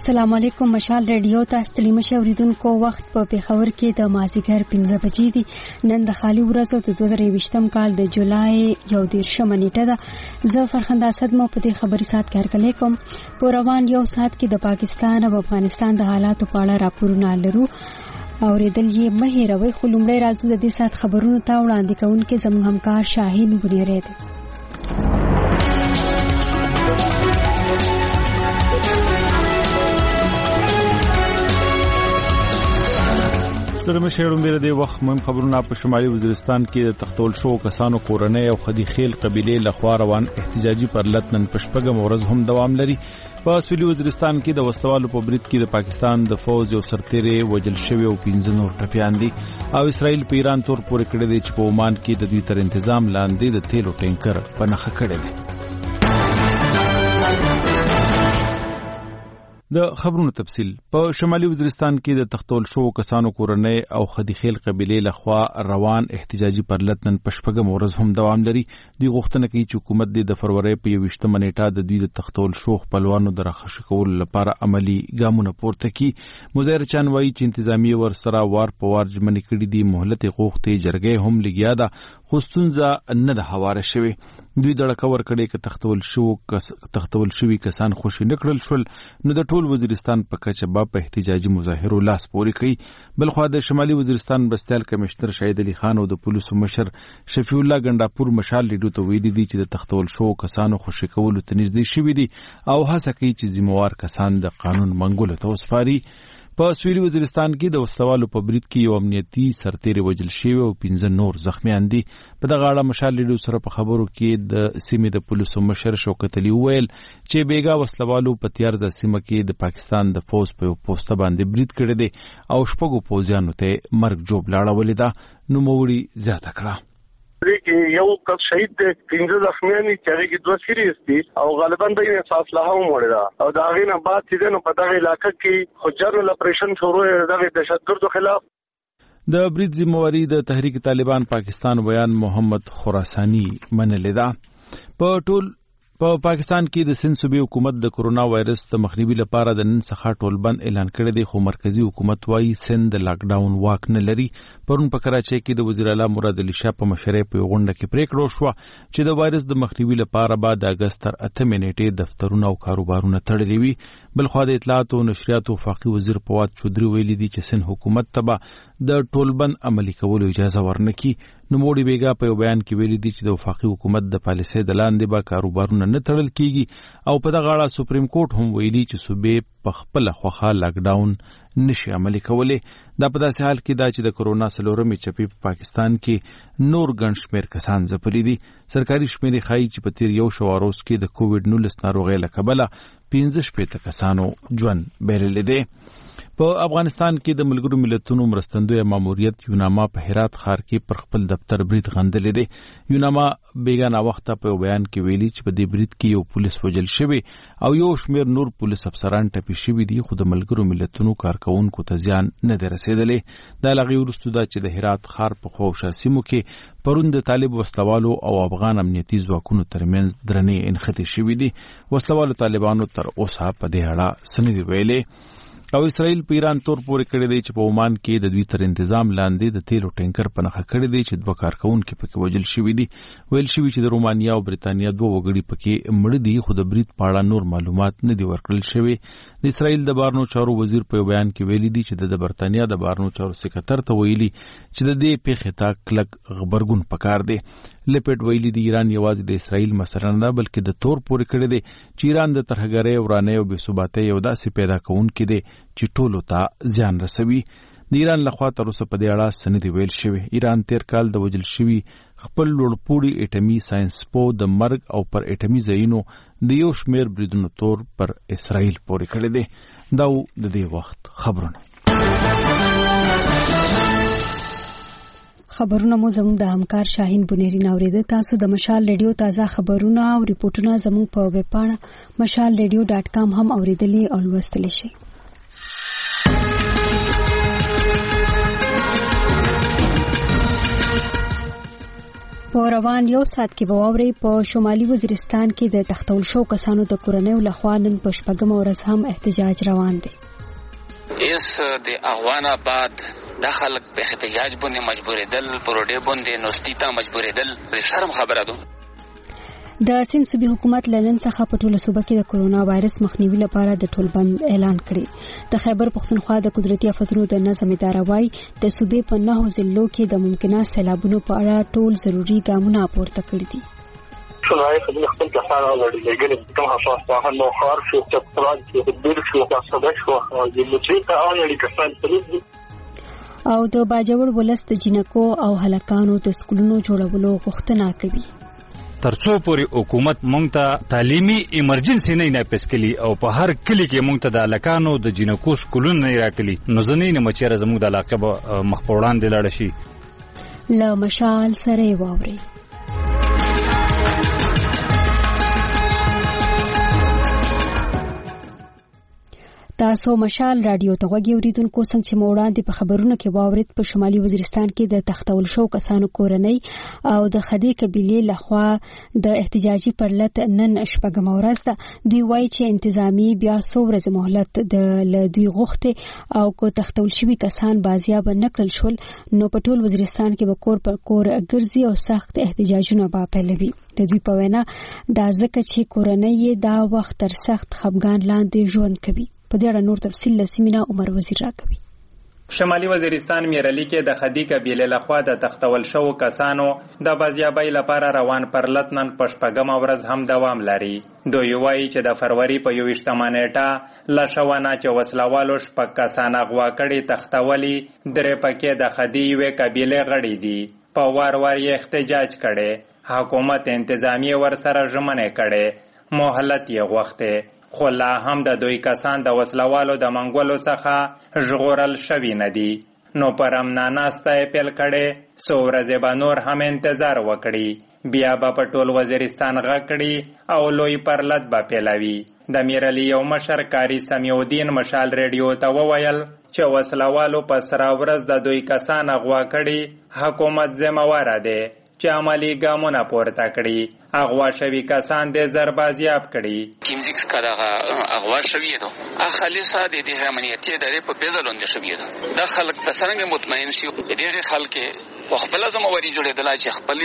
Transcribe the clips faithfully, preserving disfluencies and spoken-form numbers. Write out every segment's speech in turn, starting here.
السلام علیکم. مشال ریډیو ته ستړي مشه اوریدونکو، وخت په پیښور کې د مازیګر پنځه بجې دي. نن د خالي ورځو د دوه زره یوویشتم کال د جولای یو دېرشمه نیټه ده. زه فرخنده اسد مو په دې خبري سات کې هرکلی کوم. په روان یو سات کې د پاکستان او افغانستان د حالاتو په اړه راپورونه لرو. اوریدل یې مه هېروئ، خو لومړی راځو د دې سات خبرونو ته. وړاندې کوونکې زموږ همکار شاهین بنیری دی. سره مشهورم بیره دی وخت مهم خبرونه په شمالي وزیرستان کې د تختول شو کسانو کورنۍ او خدي خیل قبيله لخوا روان احتجاجي پرلط نن پشپګم ورځ هم دوام لري. په سویلي وزیرستان کې د وسوالو په برید کې د پاکستان د فوج یو سرتیری وجل شوی او پنځه نور ټپیان دي او اسرائیل په ایران تور پورې کړی دی چې په عمان کې د دوی تر تنظیم لاندې د تیلو ټینکر په نخښه کړی دی. د خبرونو تفصیل. په شمالي وزیرستان کې د تختول شو کسانو کورنۍ او خدي خیل قبيله لخوا روان احتجاجي پرلط نن پشپګم ورځ هم دوام لري. دوی غوښتنه کوي چې حکومت د فروری په یوویشتمه نیټه د دوی د تختول شو خپلوانو د راخښ کولو لپاره عملی ګامونه پورته کړي. مظاهر چان وایي چې انتظامی ور سره وار په وار ژمنې کړي دي. مهلت غوښتې جرګې هم لګیا ده، خو ستونزه نه ده هواره شوې. دوی دړه کور کړي چې تختول شو کس تختول شوی کسان خوشی نکړل شول نو د ټول وزیرستان په کچه با په احتجاجي مظاهرو لاس پوري کوي. بلخو د شمالي وزیرستان بستیال کمشنر شهید علي خان او د پولیسو مشر شفیع الله ګنداپور مشال لیدو ته ویلي دي چې د تختول شو کسانو خوشی کولو ته نږدې شوي دي او هڅه کوي چې ذمہوار کسان د قانون منګولو ته وسپاري. په سویلي وزیرستان کې د وسلوالو په برید کې یو امنیتي سرتیری وجل شوی او پنځه نور زخمیان دي. په دغه اړه مشال لیدو سره په خبرو کې د سیمې د پولیسو مشر شوکت علي وویل چې بیګا وسلوالو په تیارزه سیمه کې د پاکستان د فوج په پوسټ باندې برید کړی دی او شپږو پوځیانو ته مرګ جوړ لاړولې ده. نوموړي زیاته کړه کې یو کس شهید دی، پنځه زخمیان دي چې هغه کې دوه سیریس دي او غالبا د یې فاصله هم وړه ده او دا غینه بعد چې نو په دغه علاقې کې خو جنرال اپریشن شروع دغه دهشتګردو خلاف د برید ذمہواری د تحریک طالبان پاکستان بیان محمد خراسانی منلې ده. په ټول په پا پاکستان کې د سند صوبې حکومت د کورونا وایرس د مخنیوي لپاره د نن څخه ټول بند اعلان کړی دی، خو مرکزی حکومت وايي سند د لاک ډاون واک نه لري. پرون په کراچۍ کې د وزیر اعلی مراد علي شاه په مشرۍ په غونډه کې پریکړه وشوه چې د وایرس د مخنیوي لپاره به د اگست تر اتمه نیټې دفترونه او کاروبارونه تړلي وي. بلخو د اطلاعات او نشریات وفاقي وزیر فواد چودري ویلي دي چې سند حکومت ته به د ټول بند عملي کولو اجازه ورنکړي. نوموړي بیګا په یو بیان کې ویلي دي چې د وفاقي حکومت د پالیسۍ د لاندې به کاروبارونه نه تړل کیږي او په دغه اړه سپریم کورټ هم ویلي چې صوبې په خپل خوخه لاک ډاون نشي عملي کولای. دا په داسې حال کې دا چې د کورونا څلورمې چپې په پاکستان کې نور ګڼ شمېر کسان ځپلي دي. سرکاري شمېرې ښایي چې په تیر یو شو روز کې د کووډ نولس ناروغۍ له کبله پنځه شپېته کسانو ژوند بایللی دی. په افغانستان کې د ملګرو ملتونو مرستندوی ماموریت یوناما په هرات ښار کې پر خپل دفتر برید غندلی دی. یوناما بیګا وخته په بیان کې ویلي چې په دې برید کې یو پولیس وژل شوی او یو شمېر نور پولیس افسران ټپي شوي دي، خو د ملګرو ملتونو کارکوونکو ته زیان نه دی رسېدلی. دا له هغې وروسته ده چې د هرات ښار په خواوشا سیمو کې پرون د طالب وسلوالو او افغان امنیتي ځواکونو ترمنځ درنې انخښتې شوي دي. وسلوالو طالبانو تر اوسه په دې اړه څه نه دي ویلي او اسرائیل په ایران تور پورې کړی دی چې په عمان کې د دوی تر تنظیم لاندې د تیلو ټینکر په نښه کړی دی چې دوه کارکوونکي پکې وژل شوي دي. ویل شوي چې د رومانیا او بریتانیا دوه وګړي پکې مړه دي، خو د برید په اړه نور معلومات نه دي ورکړل شوي. د اسرائیل د بهرنیو چارو وزیر په بیان کې ویلي دي چې د برتانیا د بهرنیو چارو سکرټر ته ویلي چې د دې پیښې ته کلک غبرګون پکار دی. لپټ ویلي دی ایران یوازې د اسرائیل مسله نه بلکې د تور پورې کړی دی چې ایران د ترهګرۍ، ورانۍ او بې ثباتۍ یو داسې پیدا کوونکی دی چې ټولو ته زیان رسوي. د ایران لخوا تر اوسه په دې اړه څه نه دي ویل شوي. ایران تیر کال د وژل شوي خپل لوړپوړي اټمي ساینسپو د مرګ او پر اټمي ځایونو د یو شمېر بریدونو تور پر اسرائیل پورې کړی دی. دا د دې وخت خبرونه. خبرونه مو زموږ د همکار شاهین بنیری نوریده. تاسو د مشال ریډیو تازه خبرونه او ریپورتونه زموږ په ویب پاڼه مشال ریډیو ډاټ کام هم اوریدلی او لوستلی شئ. په په روان یو ساعت کې به واورئ په شمالي وزیرستان کې د تختول شو کسانو د کورنیو لخوا نن په شپږمه ورځ هم احتجاج روان دی. اس د افغان آباد د خلک په احتجاج باندې مجبورېدل، پروډې باندې نوستیتا مجبورېدل د شرم خبره ده. د سند صوبې حکومت لنن څخه په ټوله صوبه کې د کرونا وایرس مخنیوي لپاره د ټولبند اعلان کړی. د خیبر پښتونخوا د قدرتي آفتونو د نظم اداره وايي د صوبې په نهو ضلعو کې د ممکنه سیلابونو په اړه ټول ضروري ګامونه پورته کړي دي. شنای خدمت خپل کسان اوري لګل کوم حساس په نو خار شو چې پلان کې د دیر شو تاسو د شو د مچې ته اوري کسان تللی او د باجوړ ولست جنکو او هلکانو د سکولونو جوړولو غوښتنه کوي. ترڅو پورې حکومت مونږ ته تعلیمي ایمرجنسي نه ناپس کړي او په هر کلی کې مونږ ته د لکانو د جنکو سکولون نه راکړي نو ځنې نه مچېره زموږ د علاقې مخ په وړاندې لاړ شي. له مشال سره واوري تاسو مشال رادیو ته غوږی اوریدونکو څنګه چې موړاندې په خبرونو کې واورید په شمالي وزیرستان کې د تختول شو کسانو کورنۍ او د خدي قبيله لخوا د احتجاجي پرلط نن شپږم ورځ ده. دوی وایي چې انتظامی بیا څو ورځې مهلت د لدوی غوښته او کو تختول شوی کسان بازیاب نکړل شول نو په ټول وزیرستان کې به کور پر کور ګرځي او سخت احتجاجونه به پیلوي. د دوی په وینا دا ځکه چې کورنۍ دا وخت تر سخت خپګان لاندې ژوند کوي. په دې اړه نور تفصیل لسیمینا عمر وزیر راکوي. شمالي وزیرستان میرلی کې د خدي قبیله لخوا د تختول شو کسانو د بازیابۍ لپاره روان پرلط نن په شپږمه ورځ هم دوام لري. دوی وایي چې د فروری په یوویشتمه نیټه له شوانه چې وسلوالو شپږ کسان اغوا کړي تختولي درې پکې د خدي یوې قبیلې غړي دي. په وار وار یې احتجاج کړي. حکومت انتظامی ورسره ژمنې کړي مهلت یې غوښته خو لا هم د دوی کسان د وسلوالو د منګولو څخه ژغورل شوي نه دي. نو پر امنا ناسته یې پیل کړي څو ورځې به نور هم انتظار وکړي بیا به په ټول وزیرستان غږ کړي او لوی پرلط به پیلوي. د میرلی یو مشر کاری سمیودین مشال ریډیو ته وویل چې وسلوالو په سره ورځ د دوی کسان اغوا کړي حکومت ذمہواره دی چې عملی ګامونه پورته کړي. اغوا شوی کسان د زربازیاب کړي. کیمزیکس کداغه اغوا شوی دو اخلیصه د دې امنیتي ادارې په پیزلوند شوی دو د خلک تسرنګ مطمئن شي د دې خلک خپل زمواري جوړېدل چې خپل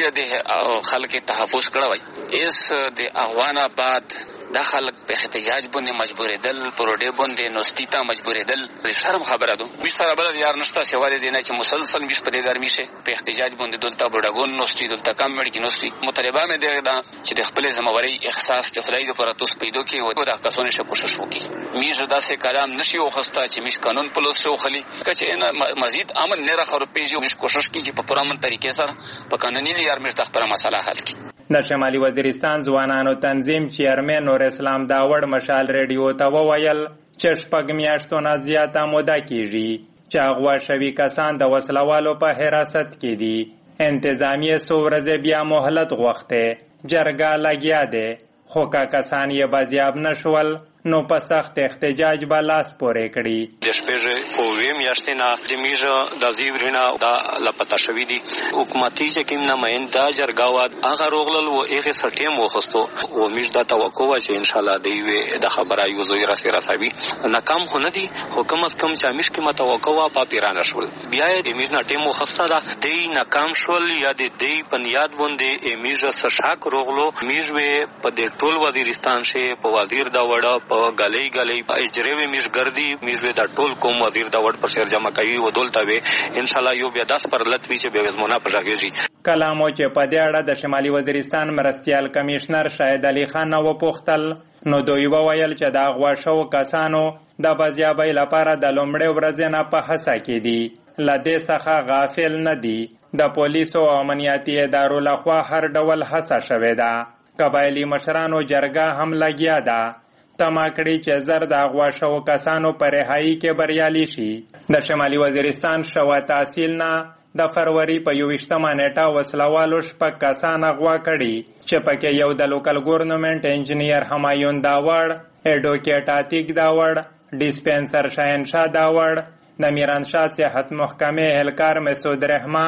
د خلک تحفظ کړوي. اس د افغان آباد د خلک په احتجاج باندې مجبورېدل، پروډې باندې نوستیتا مجبورېدل د شرم خبره ده. مشتره بل یار نشته سیوا دي نه چې مسلسل مش په دې ګرمي شي په احتجاج باندې دلته بډاګون نوستي دلته کم مړ کې نوستي مطالبه مې دی دا چې د خپل زمواري احساس ته خدای د پراتوس پیدا کې و دا کسونه شه کوشش وکړي. میز داسې کلام نشي او خسته چې مش قانون پلوس شو خلی کچې مزید امن نه راخرو پیږي مش کوشش کوي چې په پرامن طریقې سره په قانوني لار مش د خپل مسله حل کړي. د شمالي وزیرستان ځوانانو تنظیم چیرمن نور اسلام داوړ مشال ریډیو ته وویل چې شپږ میاشتو نه زیاته موده کېږي چې اغوا شوي کسان د وسلوالو په حراست کې دي. انتظامیه څو ورځې بیا مهلت غوښته جرګه لګیا دی خو که کسان یې بازیاب نشول نو په سخت احتجاج به لاس پورې کړي. د شپږ او ویم میاشتې نه د میژه د زیورینه دا لپته شوي دي. حکومتي چې کوم نماینده جرګه وه هغه روغلل و هغې څه ټیم وخستو و میژ دا توقع وه چې انشاءالله د یوې د خبره یو زوی راسې رسوي. ناکام خو نه دي خو کم از کم چې میژ کې ما توقع وه پاپیرانه شول. بیا یې د میژ نه ټیم وخسته ده دی ناکام شول یا د دی په نیاد باندې میژه څه شاک روغلو. میژ وې په د ټول وزیرستان شي په وزیر دا وړه غلې غلې اجرې میش ګرځي میش د ټول کوم وزیر دا وړ پر سر جمع کوي و دولته وي ان شاء الله یو بیا داس پر لټ وی چې به زمونه پښاږي. کلامو چې په دې اړه د شمالي وزیرستان مرستيال کمشنر شاهد علي خان و پوښتل نو دوی وویل چې دا غوا شو کسانو د بازیابۍ لپاره د لومړۍ ورځې نه په هڅه کې دي لدې څخه غافل نه دي. د پولیسو او امنیتي ادارو لخوا هر ډول هڅه شوې ده. قبایلی مشرانو جرګه هم لګیا ده تما کړي چې زر د اغوا شو کسانو پر رهایی کې بریالي شي. د شمالي وزیرستان شوا تحصیل نه د فروری په یوویشتمه نیټه وسلوالو شپږ کسان اغوا کړي چې پکې یو د لوکل ګورنمنت انجینیر همایون داوړ، ایډوکیټ عتیق داوړ، ډیسپنسر شاهنشاه داوړ، د میرانشاه صحت محکمې اهلکار مسعود رحمان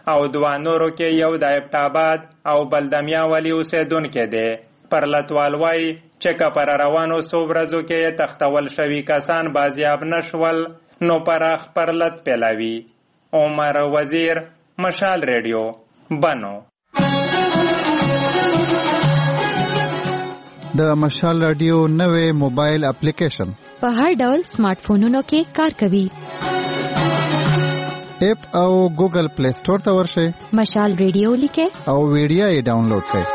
او دوه نورو کې یو د ابټاباد او بل د میاولي اوسېدونکی دی. پرلتوال وایي چې که پر روانو څو ورځو کې تختول شوي کسان بازیاب نشول نو پراخ پرلت پیلوي. عمر وزیر، مشال ریډیو، بنو. د مشال رادیو نوې موبایل اپلیکیشن په هر ډول سمارټ فونونو کې کار کوي. اپ او ګوګل پلی سٹور ته ورشئ، مشال ریډیو لیکئ او ویډیو یې ډاونلوډ کړئ.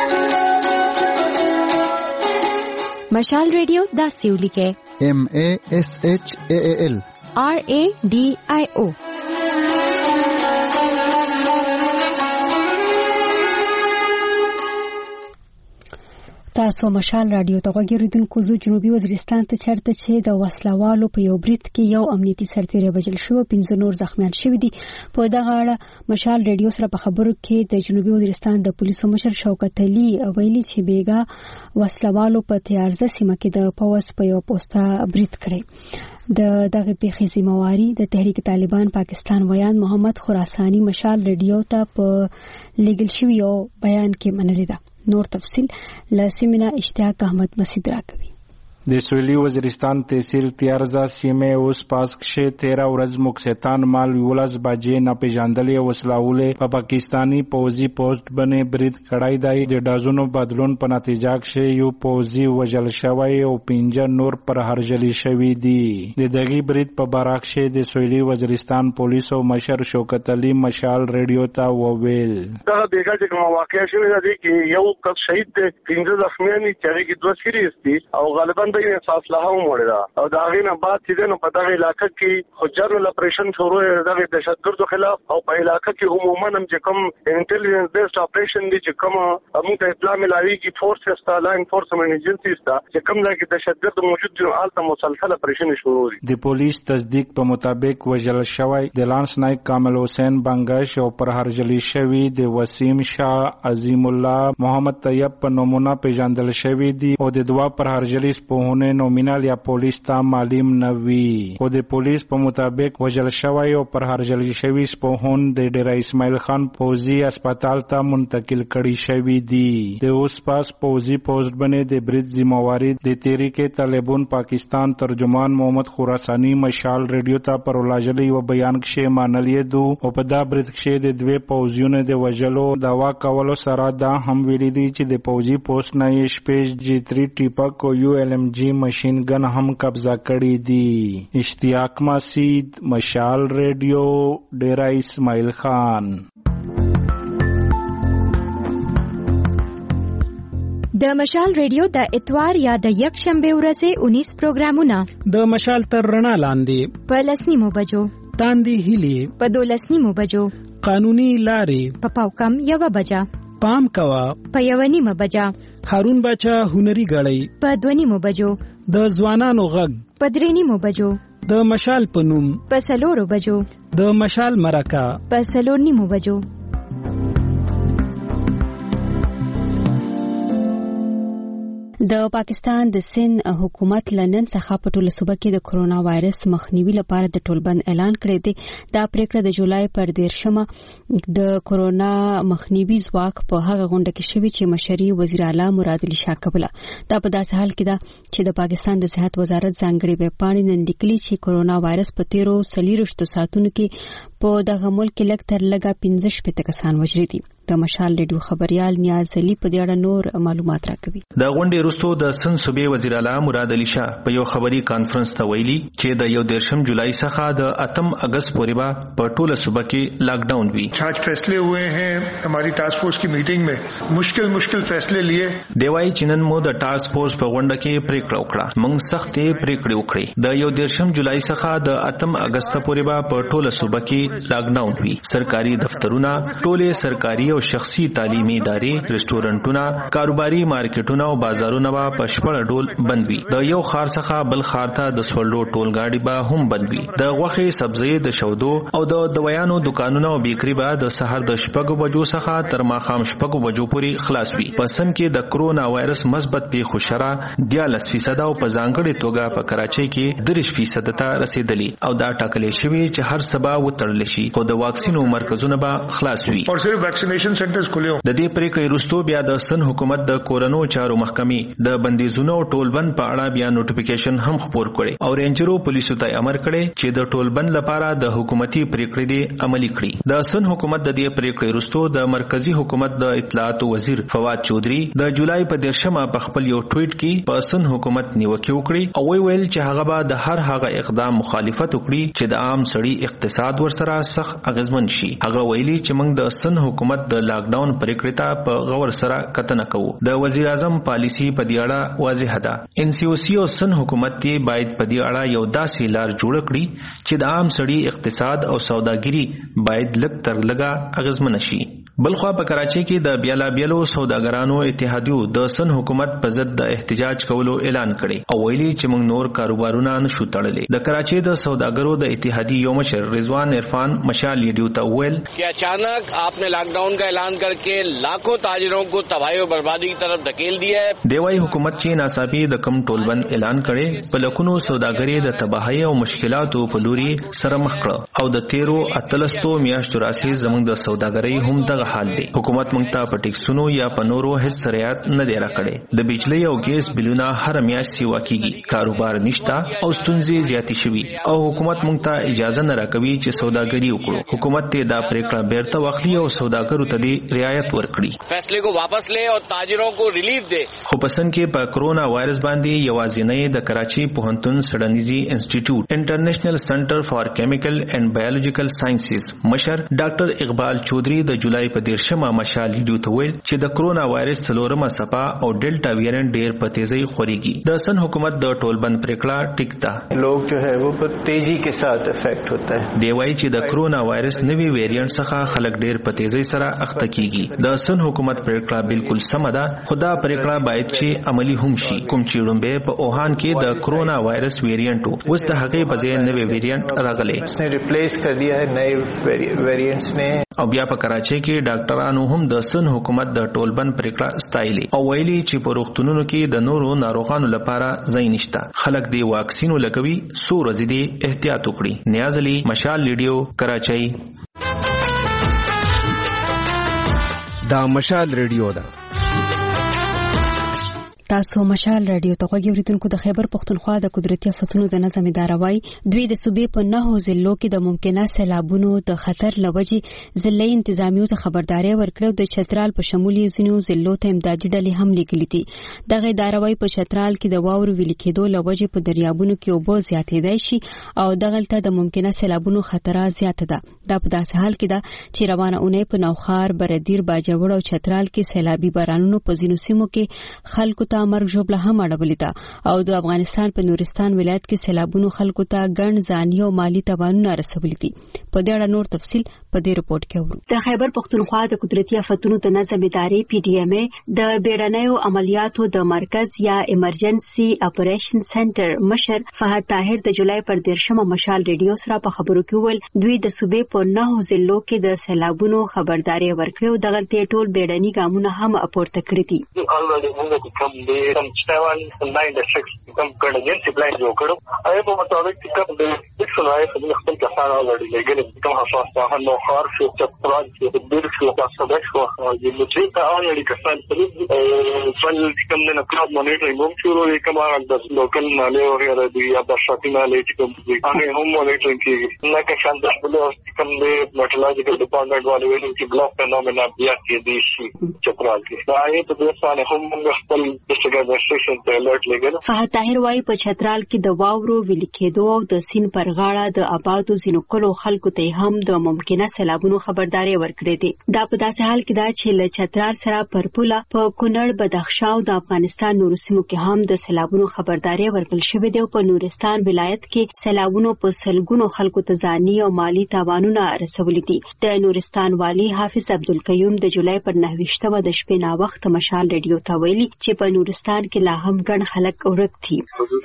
مشال ریډیو داسې ولیکئ: ایم اے ایس ایچ اے اے ایل آر اے ډي آی او. تاسو مشال رادیو ته غوږی ریدونکو. زه جنوبي وزیرستان ته چرته چې د وسلوالو په یو برید کې یو امنیتي سرتیری وژل شو، پنځه نور زخمیان شوي دي. په دغه اړه مشال رادیو سره په خبرو کې د جنوبي وزیرستان د پولیسو مشر شوکت علي ویلي چې بیګا وسلوالو په تیارزه سیمه کې د پوس په یو پوسټه برید کړی. د دغه پیښې ذمہواری د تحریک طالبان پاکستان ویان محمد خراسانی مشال رادیو ته په لیګل شوی یو بیان کې منلې ده. نور تفصیل لاسمینا اشتیاق احمد مسعود راکوي. د سویلی وزیرستان تحصیل تیارزا سیمه اوس پاس کې تیرہ ورځ مکسیتان مال یولس باجې ناپېژاندلې وسلاولې په پاکستانی پوځي پوسټ باندې برید کړای دی. د ډازونو بدلون په نتیجه کې یو پوځي وژل شوی او پنځه نور پر هرجلی شوی دي. د دغه برید په باره کې د سویلی وزیرستان پولیسو مشر شوکت علي مشال ریډیو ته وویل: دا بیګا چې کوم واقعیا شوی دی چې یو کس شهید دی، پنځه زخمیان دي چې کې دوه سیریز دي او غالبا دغه فاصله هم وړه او دا غینه بعد چې نو په دغه علاقې کې خجرل اپریشن شروع دغه دهشتګردو خلاف او په علاقې کې عموما هم چې کوم انټيليجنس بیسډ اپریشن دي چې کوم موږ ته اطلاع ملایي کی فورس استا لاین فورس ایجنسی استا چې کوم ځای کې دهشتګرد موجود دي حالت مسلسل اپریشن شروع دي. د پولیس تصدیق په مطابق وژل شوی د لانس نایک کامل حسین بنگش او پر هرجلی شوی د وسیم شاه عظیم الله محمد طیب په نمونه پیژندل شوی دي او د دوا پر هرجلی په نومینال یا پولیس ته معلوم نوي. خو د پولیس په مطابق وژل شوی او پر هرجل شوی سپوهون د ډیر اسماعیل خان پوځي هسپتال ته منتقل کړي شوی دي. د اوس پاس پوځي پوسټ باندې د برید ذمہواری د تحریک طالبان پاکستان ترجمان محمد خراسانی مشال ریډیو ته پر ولاجلی و بیان کې مانلې دو او په دا برید کې د دوی پوځیونو د وژلو داوا کولو سره دا هم ویلي دي چې د پوځي پوسټ نه یې شپږ جی تری ټیپک او یو ایل ام جی مشین گن هم قبضه کړی دي. اشتیاق مسعود، مشال ریډیو، ډیرا اسماعیل خان. د مشال ریډیو د اتوار یا د یک شنبه ورځې اونیس پروګرامونه د مشال تر رڼا لاندې په لسنیمو بجو، تاندې هیلي په دولسنیمو بجو، قانوني لارې په پاوکم یوه بجه، پام کوا په یوه نیمه بجه، هارون باچا هنري غړی په دوه نیمو بجو، د ځوانانو غږ په درې نیمو بجو، د مشال په نوم په څلورو بجو، د مشال مرکه په څلور نیمو بجو. د پاکستان د سند حکومت لندن څخه په ټوله صوبه کې د کرونا وایرس مخنیوي لپاره د ټولبند اعلان کړی دی. دا پریکړه د جولای پر دیرشمه د کرونا مخنیوي ځواک په هغه غونډه کې شوې چې مشري وزیر اعلی مراد علي شاه کوله. دا په داسې حال کې ده چې د پاکستان د صحت وزارت ځانګړي ویبپاڼې نن لیکلي چې کرونا وایرس په تیرو څلوېښتو ساعتونو کې په دغه ملک کې لږ تر لږه پنځه شپېته کسان وژلي دي. د مشال ریډیو خبريال نیاز علي په دې اړه نور معلومات راکوي. د غونډې وروسته د سند صوبې وزیر اعلی مراد علي شاه په یو خبري کانفرنس ته ویلي چې د یو دیرشم جولای څخه د اتم اگست پورې به په ټوله صوبه کې لاک ډاون وي. آج فیصلے ہوئے ہیں ہماری ٹاسک فورس کی میٹنگ میں مشکل مشکل فیصلے لیے. دی وايي چې نن مو د ټاسک فورس په غونډه کې پریکړه وکړه. موږ سختې پریکړې وکړې. د یو دیرشم جولای څخه د اتم اگست پورې به په ټوله صوبه کې لاک ډاون وي. سرکاري دفترونه، ټوله سرکاري او او شخصي تعلیمي ادارې، رستورانټونه، کاروباري مارکیټونه او بازارونه به په شپږ ډول بند وي. د یو خار څخه بل خار ته د سولډو ټولګاډي به هم بند وي. د غوښې، سبزی، د شودو او د دوایانو دکانونه او بیکري به د سحر د شپږو بجو څخه تر ماښام شپږو بجو پورې خلاص وي. په سند کې د کرونا وایرس مثبت پیښو شرح دیارلس فیصد او په ځانګړې توګه په کراچۍ کې دریش فیصد ته رسیدلی او دا ټاکلې شوی چې هر سبا وتړل شي خو د واکسینو مرکزونه به خلاص وي او صرف ویکسینیشن سنټرز کولو. د دې پریکړې وروسته بیا د سن حکومت د کورونو چارو محکمې د بندیزونو ټولبند په اړه بیا نوټیفیکیشن هم خپور کړي او رینجرو پولیسو ته امر کړي چې د ټولبند لپاره د حکومتي پریکړې دی عملي کړي. د سن حکومت د دې پریکړې وروسته د مرکزی حکومت د اطلاعات وزیر فواد چودري د جولای په دیرشمه په خپل یو ټویټ کې په سن حکومت نیوکه وکړي او ویل چې هغه به د هر هغه اقدام مخالفت وکړي چې د عام سړي اقتصاد ورسره سخت اغیزمن شي. هغه ویلي چې موږ د سن حکومت د لاک ډاون پریکړې ته په غور سره کتنه کوو. د وزیر اعظم پالیسی په دې اړه واضح ده. ان سی او سی او سن حکومت یې باید په دې اړه یو داسې لار جوړ کړي چې د عام سړي اقتصاد او سوداګري باید لږ تر لږه اغیزمن شي. بلخوا په کراچۍ کې د بیالا بیلو سوداګرانو اتحادیو د سن حکومت په ضد د احتجاج کولو اعلان کړي او ویلي چې موږ نور کاروبارونه نشو تړلی. د کراچۍ د سوداګرو د اتحادیې یو مشر رضوان عرفان مشال ریډیو ته وویل کہ اچانک آپ نے لاک ڈاؤن کا اعلان کر کے لاکھوں تاجروں کو تباہی و بربادی کی طرف دھکیل دیا ہے. دیوای حکومت چې ناڅاپي د کم ټولبند اعلان کړي په لکونو سوداګري د تباہی او مشکلاتو په لوري سره مخ کړه او د تیرو اتلسو میاشتو راځي زموږ د سوداګري هم دغه حال دی. حکومت موږ ته په ټیکسونو یا په نورو هیڅ رعایت نه دی راکړی. د بجلی او ګیس بلونه هر میاشت سیوا کیږي. کاروبار نشته او ستونزې زیاتې شوي او حکومت موږ ته اجازه نه راکوي چې سوداګري وکړو. حکومت ته دا پریکړه بیرته واخلي او سوداګرو ته دی رعایت ورکړي. فیصله کو واپس لے او تاجروں کو ریلیف دے. خو پسند کې په کرونا وایرس باندې یوازینۍ د کراچي پوهنتون سړنیزي انسټیټیوټ انټرنیشنل سنټر فار کیمیکل اینڈ بایولوژیکل ساينسز مشر ډاکټر اقبال چودري د جولای په دیرشمه مشال ریډیو ته ویل چې د کرونا وایرس څلورمه څپه او ډیلټا ویرینټ ډیر په تیزی خوريږي. د سن حکومت د ټولبند پریکړه ټیک ده. لوگ جو ہے وہ په تیزی کے ساتھ افیکٹ ہوتا ہے. دی وايي چې د کرونا وایرس نوی ویریانټ څخه خلک ډیر په تیزی سره اخته کیږي. د سن حکومت پریکړه بالکل سم ده. خدا پریکړه باید چې عملی هم شي. کوم چې لومبه په اوهان کې د کرونا وایرس ویریانټ اوس د هغه په ځای نوی ویریانټ راغلی. اس نے ریپلیس کر دیا ہے نئے ویریانټس نے. او بیا په کراچۍ کې ډاکټرانو هم د سن حکومت د ټولبند پریکړه ستایلی او ویلي چې په روغتونونو کې د نورو ناروغانو لپاره ځای نشته. خلک دی واکسینو لګوي. څو ورځې دی احتیاط وکړي. نیاز علي مشال ریډیو کراچۍ. دا مشال ریډیو ده. تاسو مشال رادیو ته غوږی اوریدونکو د خیبر پختونخوا د قدرتي آفتونو د نظم اداره وای دوی د صوبې په نهو ضلعو کې د ممکنه سیلابونو د خطر لوجې ضلعي انتظامیو ته خبرداري ورکړه. د چترال په شمول ځینو ضلعو ته امدادي ډلې هم لیکلي دي. دغه اداره وای په چترال کې د واورو ویلي کېدو لوجې په دریابونو کې اوبه زیاتېدای شي او دغلته د ممکنه سیلابونو خطر زیات ده. دا په داسې حال کې ده چې روانه اونۍ په نوخار، بردیر، باجوړ او چترال کې سیلابي بارانونو په ځینو سیمو کې خلکو مرګ ژوبله هم اړولې ده او د افغانستان په نورستان ولایت کې سیلابونو خلکو ته ګڼ ځاني او مالی تاوانونه رسولي دي. په دې اړه نور تفصیل په دې رپورت کې اورو. د خیبر پختونخوا د قدرتي آفتونو د نظم ادارې پی ډي ایم ای د بیړنیو عملیاتو د مرکز یا ایمرجنسي اپریشن سنټر مشر فهد طاهر د جولای پر دیرشمه مشال ریډیو سره په خبرو کې ویل دوی د صوبې په نهو ضلعو کې د سیلابونو خبرداري ورکړه او دغلته ټول بیړني ګامونه هم اپورته کړی دي. کم seven nine six کم کړه چې پلان جوړ کړو هغه په مطابق چې کوم د څلورای خپل خپل کسانو لري لګل کوم حساس په نو خار شو چې پران چې د ډیر شو تاسو به شو د مچې ته اړ کسان په فل کوم نه کلاب مونیټرینګ هم شروع کوي د لوکل مالي او یا د یا د شاپینګ مالي چې کوم هغه هم مونیټرینګ کوي نه که شان د بل کوم د میټالوجیکل ډپارټمنټ والے ویل چې بلاک فینومنا بیا کې دي شي چې پران کې دا یې په دې ځای هم خپل ډیسټریکټ ایڈمنسټریشن ته الرټ لګل. فهد طاهر وايي په چترال کې د واورو ویل کېدو او د سین پر غاړه د آبادو ځینو کلو خلکو ته هم د ممکنه سیلابونو خبرداري ورکړې ده. دا په داسې حال کې ده چې له چترال سره پر پوله په کونړ، بدخشان او د افغانستان نورو سیمو کې هم د سیلابونو خبرداري ورکړل شوې ده او په نورستان ولایت کې سیلابونو په سلګونو خلکو ته ځاني او مالی تاوانونه رسولي دي. د نورستان والی حافظ عبدالقیوم د جولای پر نهه ویشتمه د شپې نا وخت مشال ریډیو ته ویلي چې په نورستان کې لا هم ګڼ خلک ورک دي.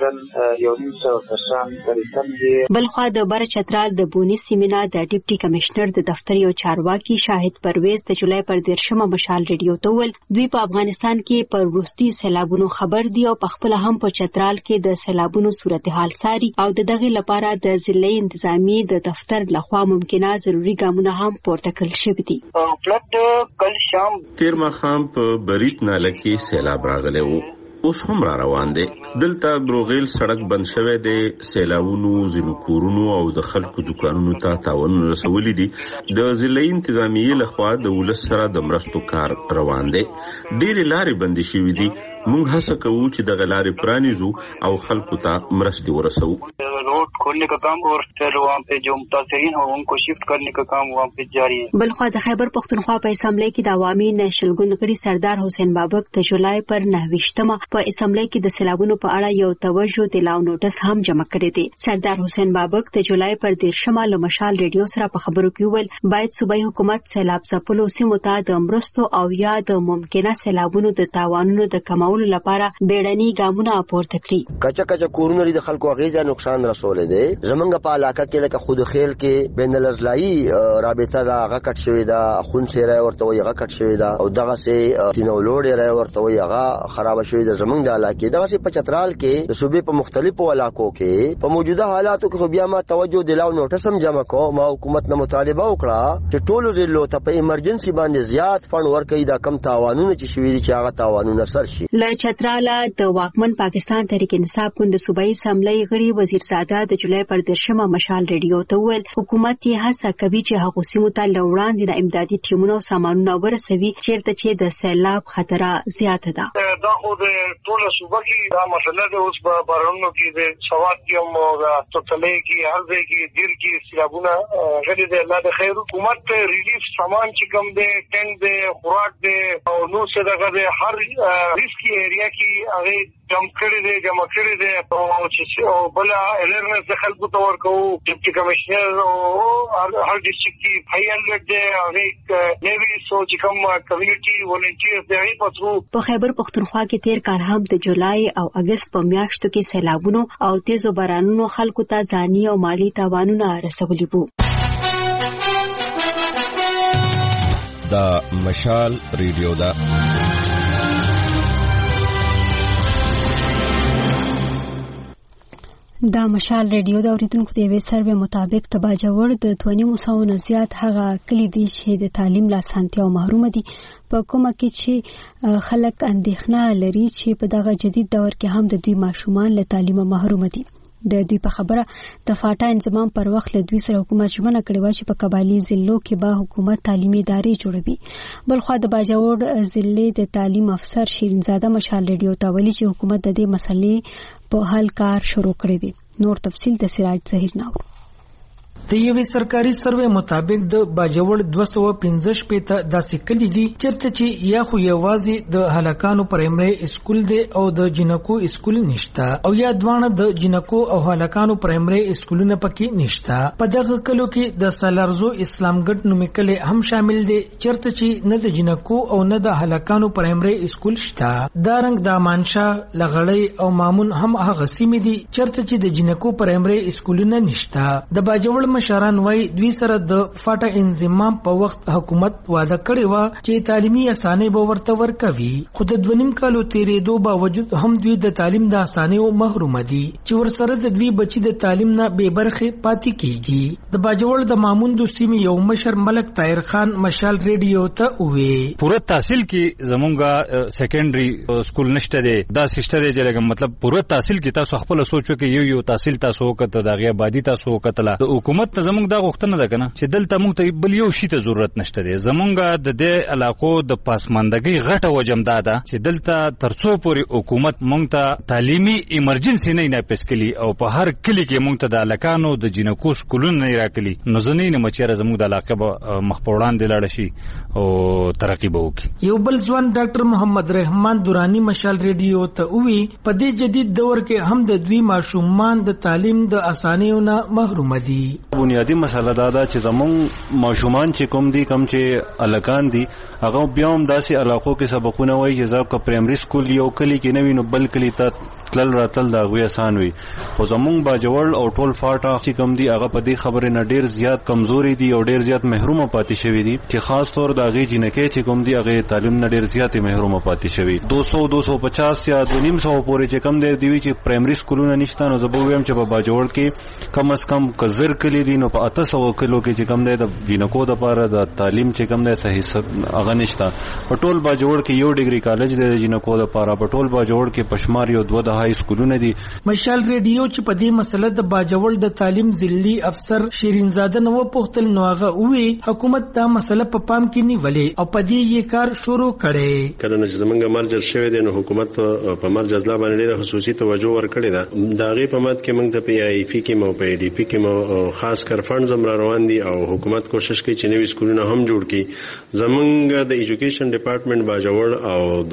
بلخوا د بر چترال د بونی سیمینار د ډیپټي کمشنر د دفتر یو چارواکي شاهد پرویز د جولای پر دیرشمه مشال ریډیو ته ویل دوی په افغانستان کې پر وروستي سیلابونو خبر دي او په خپل هم په چترال کې د سیلابونو صورتحال ساري او د دغه لپاره د ضلعي انتظامی د دفتر لخوا ممکنه ضروري ګامونه هم پورته کړل شوي دي. پلټ کل شام تیر مخام په بریټ ناله کې سیلاب راغلی و، اوس هم را روان دي. دلته بروغیل سړک بند شوی دی، سیلابونو ځینو کورونو او د خلکو دکانونو ته تاوان رسولی دي. د ضلعي انتظامیې لخوا د ولس سره د مرستو کار روان دی. ډېرې لارې بندې شوې دي. موږ هڅه کوو چې دغه لارې پرانیزو او خلکو ته مرستې ورسوو. रोड खोलने का काम और फिर वहाँ पे जो मुतासरीन हो उनको शिफ्ट करने का काम वहाँ पे जारी है. بلخوا د خیبر پختونخوا په اسمبلی کې د عوامي نېشنل ګوند غړي سردار حسین بابک د جولای پر نهه ویشتمه په اسمبلی کې د سیلابونو په اړه یو توجه دلاو نوټس هم جمع کړی دی. سردار حسین بابک د جولای پر دیرشمه له مشال ریډیو سره په خبرو کې ویل باید صوبایي حکومت سیلاب ځپلو سیمو ته د مرستو او یا د ممکنه سیلابونو د تاوانونو د کمولو لپاره بیړني ګامونه پورته کړي. کچا کچا کورونه د خلکو غیزه نقصان رسولې دي. زمونږ په علاقه کې لکه خود خیل کې بین الازلایي رابطه دا هغه کټ شوی دا خون سره ورته وي هغه کټ شوی دا او دغه سي تینو لوړ را ورته وي هغه خراب شوی دا زمونږ د علاقې دغه سي په چترال کې د صوبې په مختلفو علاقو کې په موجوده حالاتو کې بیا ما توجه دلاو نوټس هم جمع کو. ما حکومت نه مطالبه وکړه چې ټولو ضلعو ته په ایمرجنسي باندې زیات فند ورکړي دا کم تاوانونه چې شوی دي چې هغه تاوانونه سر شي. له چتراله د واکمن پاکستان تحریک انصاف ګوند د صوبایي اسمبلی غړي وزیر زاده د جولای پر دیرشمه مشال ریډیو ته ویل حکومت یې هڅه کوي چې هغه سیمو ته له وړاندې د امدادي ټیمونو او سامانونه ورسوي چیرته چې د سیلاب خطر زیاته ده. دا خو د ټول صوبه کې دا مسله ده. اوس په بارونو کې د سواد کې هم د توتلې کې هر ځای کې ډیر کې سیلابونه غلي دي. الله د خیر حکومت ریلیف سامان چې کوم دی ټینک دی خوراک دی او نو څه دغه د هر ریسکی ایریا کې هغه جمع کړی دی جمع کړی دی او چې بل الرنس د خلکو ته ورکو. ډیپټي کمشنر او هر ډیسټریکټ کې هاي الرټ دی هغه نیوی سو چې کوم کمیونټي ولنټیرز دی په ترو. په خیبر پختونخوا کې تیر کال هم د جولای او اگست په میاشتو کې سیلابونو او تیزو بارانونو خلکو ته ځاني او مالی تاوانونه رسولي وو. دا مشال ریډیو دا دا مشال ریډیو د اوریدونکو د یوې سروې مطابق د باجوړ د دوه نیم سوو نه زیات هغه کلی دي چې د تعلیم له اسانتیاو محروم دي، په کومه کې چې خلک اندېښنه لري چې په دغه جدید دور کې هم د دوی ماشومان له تعلیمه محروم دي. د دوی په خبره د فاټا انضمام پر وخت له دوی سره حکومت ژمنه کړې وه چې په قبایلي ضلعو کې به حکومت تعلیمي ادارې جوړوي. بلخوا د باجوړ ضلع د تعلیم افسر شیرینزاده مشال ریډیو ته ویلي چې حکومت د دې مسلې په حل کار شروع کړی دی. نور تفصیل د سراج ظهیر ناور. د یوې سرکاري سروې مطابق د باجوړ دوه سوه پنځه شپېته داسې کلي دي چېرته چې یا خو یوازې د هلکانو پرایمري اسکول دی او د جنکو اسکول نشته او یا دواړه د جنکو او هلکانو پرایمري اسکولونه پکې نشته. په دغه کلو کې د سالارزو اسلامګډ نومي کلی هم شامل دی چېرته چې نه د جنکو او نه د هلکانو پرایمري اسکول شته. دارنګ د مانشا لغړی او مامون هم هغه سیمې دي چېرته چې د جنکو پرایمري اسکولونه نشته. د باجوړ مشران وای دوی سره د فاټا انضمام په وخت حکومت وعده کړې و چې تعلیمي اسانۍ به ورته ورکوي، خو د دوه نیم کالو تیرېدو باوجود هم دوی د تعلیم د اسانیو محروم دي چې ورسره د دوی بچي د تعلیم نه بې برخې پاتې کیږي. د باجوړ د ماموندو سیمې یو مشر ملک طاهر خان مشال ریډیو ته وې پوره تحصیل کې زمونږه سیکنډري سکول نشته دی، دا سیسټر دی چې مطلب پوره تحصیل کې تاسو خپل سوچو کې یو یو تحصیل تاسو وکړه د غیا بادي تاسو وکړه د حکومت حکومت ته زموږ دا غوښتنه ده کنه چې دلته موږ ته بل یو شي ته ضرورت نشته دی. زموږ د دې علاقو د پاسماندګۍ غټه وجم دا ده چې دلته ترڅو پورې حکومت موږ ته تعلیمي ایمرجنسي نه ناپس کلی او په هر کلی کې موږ ته د الکانو د جنکو سکولونو نه راکلي نو زنین مچره زموږ د علاقه به مخ په وړاندې لاړ شي او ترقی به وکړي. یو بل ځوان ډاکټر محمد رحمان دورانی مشال ریډیو ته وی په دې جدید دور کې هم د دوی ماشومان د تعلیم د اسانیو نه محروم دي. بنیادی مسله دا ده چې زموږ ماشومان چې کوم دي کم چې الکان دي هغه بیا هم داسې علاقو کې سبقونه وایي چې زه که پرایمري سکول یو کلی کې نه وي نو بل کلی ته تلل راتل د هغوی اسان وي. خو زموږ باجوړ او ټول فاټا چې کوم دي هغه په دې خبرې نه ډېر زیات کمزوري دي او ډېر زیات محرومه پاتې شوي دي چې خاص طور د هغې جینکۍ چې کوم دي هغې تعلیم نه ډېر زیاتې محرومه پاتې شوي. دو سو دو سو پچاس یا دو نیم سوه پورې چې کم دی دوی چې پرایمري سکولونه نشته نو زه به ووایم چې په باجوړ کې کم از کم که زر کلي دي نو په اته سوه کلو کې چې کم دی د جینکو دپاره د تعلیم چې کم دی صحیح هغه نشته. په ټول باجوړ کې یو ډګري کالج دی د جینکو دپاره. په ټول باجوړ کې په شمار یو دوه دهه سکولونه دي. مشال ریډیو چې په دې مسله د باجوړ د تعلیم ضلعي افسر شیرینزاده نو پوښتل نو هغه وی حکومت دا مسله په پام کې نیولې او په دې یې کار شروع کړي. کله چې زمونږ مرجر شوی دی نو حکومت په مرجز لا باندې ډېره خصوصي توجه ورکړې ده. د هغې په مد کې موږ ته په آی پی کې مو په ای ډي پي کې مو خاص کر فنډز هم را روان دي او حکومت کوشش کوي چې نوي سکولونه هم جوړ کړي. زمونږ د ایجوکیشن ډپارټمنټ باجوړ او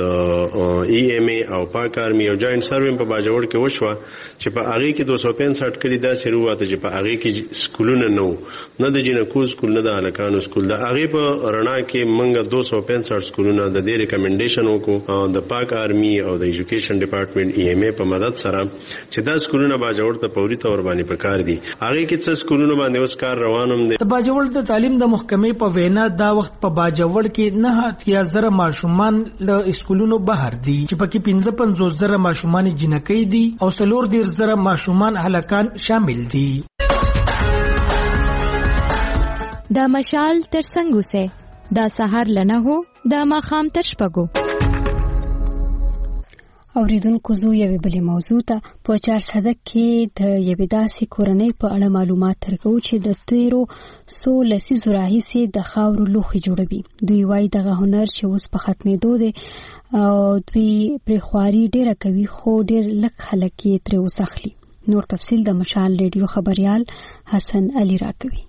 د ای ایم ای او پاک آرمي او جاینټ سروې په باجوړ کې وشوه چې په هغې کې دو سو پنځه کلي داسې روواته چې په هغې کې سکولونه نه وو، نه د جینکو سکول نه د هلکانو سکول. د هغې په رڼا کې موږ دو سو پنځه سکولونه د دې ریکمنډیشن وکړو د پاک آرمي او د ایجوکیشن ډپارټمنټ ای ایم ای په مدد سره چې دا سکولونه باجوړ ته فوري طور باندې پکار دي. هغې کې څه سکولونه باندې اوس کار روان هم دی. د باجوړ د تعلیم د محکمې په وینا دا وخت په باجوړ کې نه اتیا زره ماشومان له سکولونو بهر دي چې پکې پنځه پنځوس زره ماشومان جنکۍ دي او څلور دېرش زره ماشومان هلکان شامل دي. دا مشال تر څنګه سه دا سحر لنه هو دا ماخام تر شپږو. اوریدونکو زو یوې بلې موضوع ته په چارسده کې د یوې داسې کورنۍ په اړه معلومات ترکو چې د تیرو څو لسیزو راهیسې د خاورو لوښي جوړوي. دوی وایي دغه هنر چې اوس په ختمېدو دی او دوی پرې خواري ډېره کوي خو ډېر لږ خلک یې ترې اوس اخلي. نور تفصیل د مشال ریډیو خبریال حسن علي راکوي.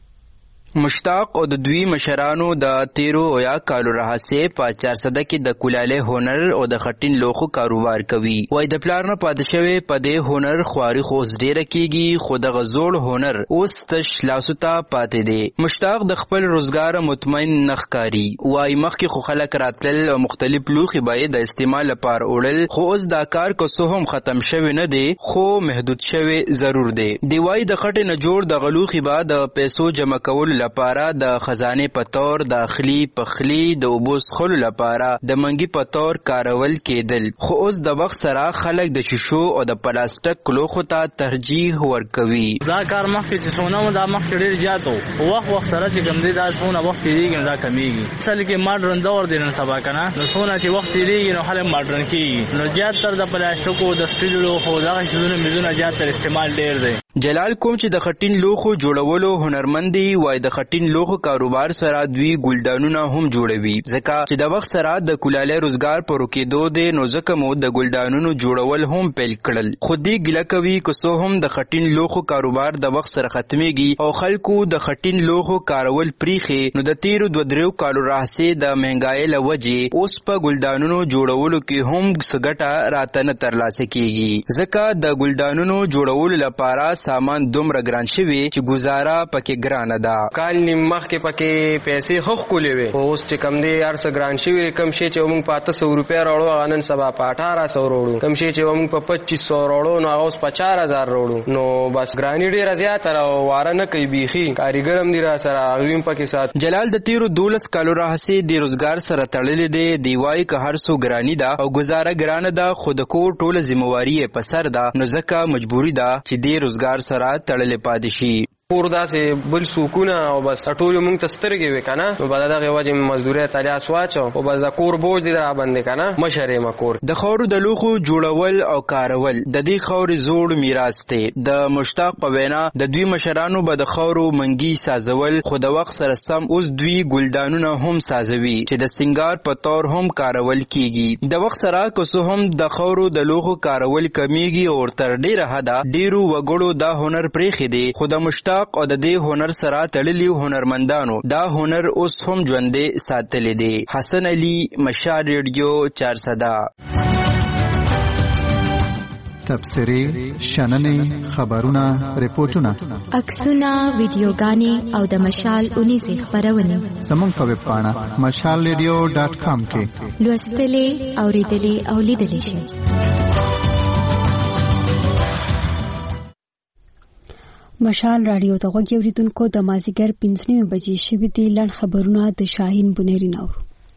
مشتاق او د دوی مشرانو د تیرو او یا کالو راهسې په چارسده کې د کولالې هنر او د خټین لوخو کاروبار کوي. وای د پلار نه پاتې شوی په دې هنر خواري خو ډیره کیږي خو د غزوړ هنر اوس تش لاسو ته پاتې دی. مشتاق د خپل روزګار مطمئن نخکاری. وای مخکې خو خلک راتل مختلف لوخي باید د استعمال لپاره وړل خو اوس دا کار کو سو هم ختم شوی نه دی خو محدود شوی ضرور دی. دی وای د خټې نه جوړ د غلوخي بعد د پیسو جمع کول لپاره د خزانه په تور د اخلي پخلی د اوبوس خلو لپاره د منګي په تور کارول کېدل خو اوس د وخت سره خلک د شیشو او د پلاستیک کلوخو ته ترجیح ورکوي. دا کار مخکې چې څونه دا مخکې ډېر زیات وو وخت وخت سره چې کوم دی دا څونه وخت تېرېږي دا کمیږي. اصل کې ماډرن دور دی نن سبا کنه نو څونه چې وخت تېرېږي نو خلک ماډرن کېږي نو زیات تر د پلاستیکو د سټیل لوښو دغه شیزونه میزونه زیات تر استعمال ډېر دی. جلال کوم چې د خټین لوخو جوړولو هنرمند دی وای د خټین لوخو کاروبار سره دوی ګلدانونه هم جوړوي ځکه چې د وخت سره د کولالې روزګار پر کېدو دی نو ځکه مو د ګلدانونو جوړول هم پیل کړل. خو دې ګیله کوي که څو هم د خټین لوخو کاروبار د وخت سره ختمېږي او خلکو د خټین لوخو کارول پریخي نو د تیرو دوه دریو کالو راهسې د مهنګای له وجې اوس په ګلدانونو جوړولو کې هم څه ګټه راته نه ترلاسه کېږي ځکه د ګلدانونو جوړولو لپاره سامان دومره ګران شوی چې گزاره پکې ګرانه ده. کال نیم مخکې پکې پیسې خو ښکلې وې خو اوس چې کم دی هر څه ګران شوي کم شی چې موږ په اته سوه روپۍ راوړو هغه نن سبا په اټاره سوه راوړو کم شی چې موږ په پچیس سوه راوړو نو هغه اوس په چار هزار راوړو نو بس ګراني ډېره زیاته ده او واره نه کوي بیخي کاریګر هم دي را سره هغوی هم پکې سات. جلال د تیرو دولس کالو راهسې د روزګار سره تړلې دی. دی وایي که هر څو ګراني ده او ګزاره ګرانه ده خو د کور ټوله ذمهواري یې په سر ده نو ځکه مجبوري ده چې دې روزګار سره تړلې پاتې شي. کور داسې بل سکونه او بس ټول مونږ ته سترګې وې کنه نو بعد دغه وجه مزدوري تالیاس واچو او بس د کور بوج دي را باندې کنه مشرې مکور د خاورو د لوخو جوړول او کارول د دې خاورې زوړ میراث دی. د مشتاق په وینا د دوی مشرانو به د خاورو منګي سازول خو د وخت سره سم اوس دوی ګلدانونه هم سازوي چې د سنگار په تور هم کارول کیږي. د وخت سره کوسو هم د خاورو د لوخو کارول کمیږي او تر ډیره حدا ډیرو وګړو دا هنر پرېخي دی خو د مشتاق او د دې هنر سره تړلي هنرمندانو دا هنر اوس هم ژوندې ساتلی دی. حسن علي، مشال ریډیو، چارسده. تبصرې، شننې، خبرونه، ریپورتونه، عکسونه، ویډیوګانې او د مشال اونیزې خپرونې زموږ په ویب پاڼه مشال ریډیو ډاټ کام کې لوستلې، اورېدلې او لیدلې شئ. مشال رادیو ته غوږ اوریدونکو د مازیګر پنځه نیمې بجې شوي دي. لنډ خبرونه د شاهین بنيري نور.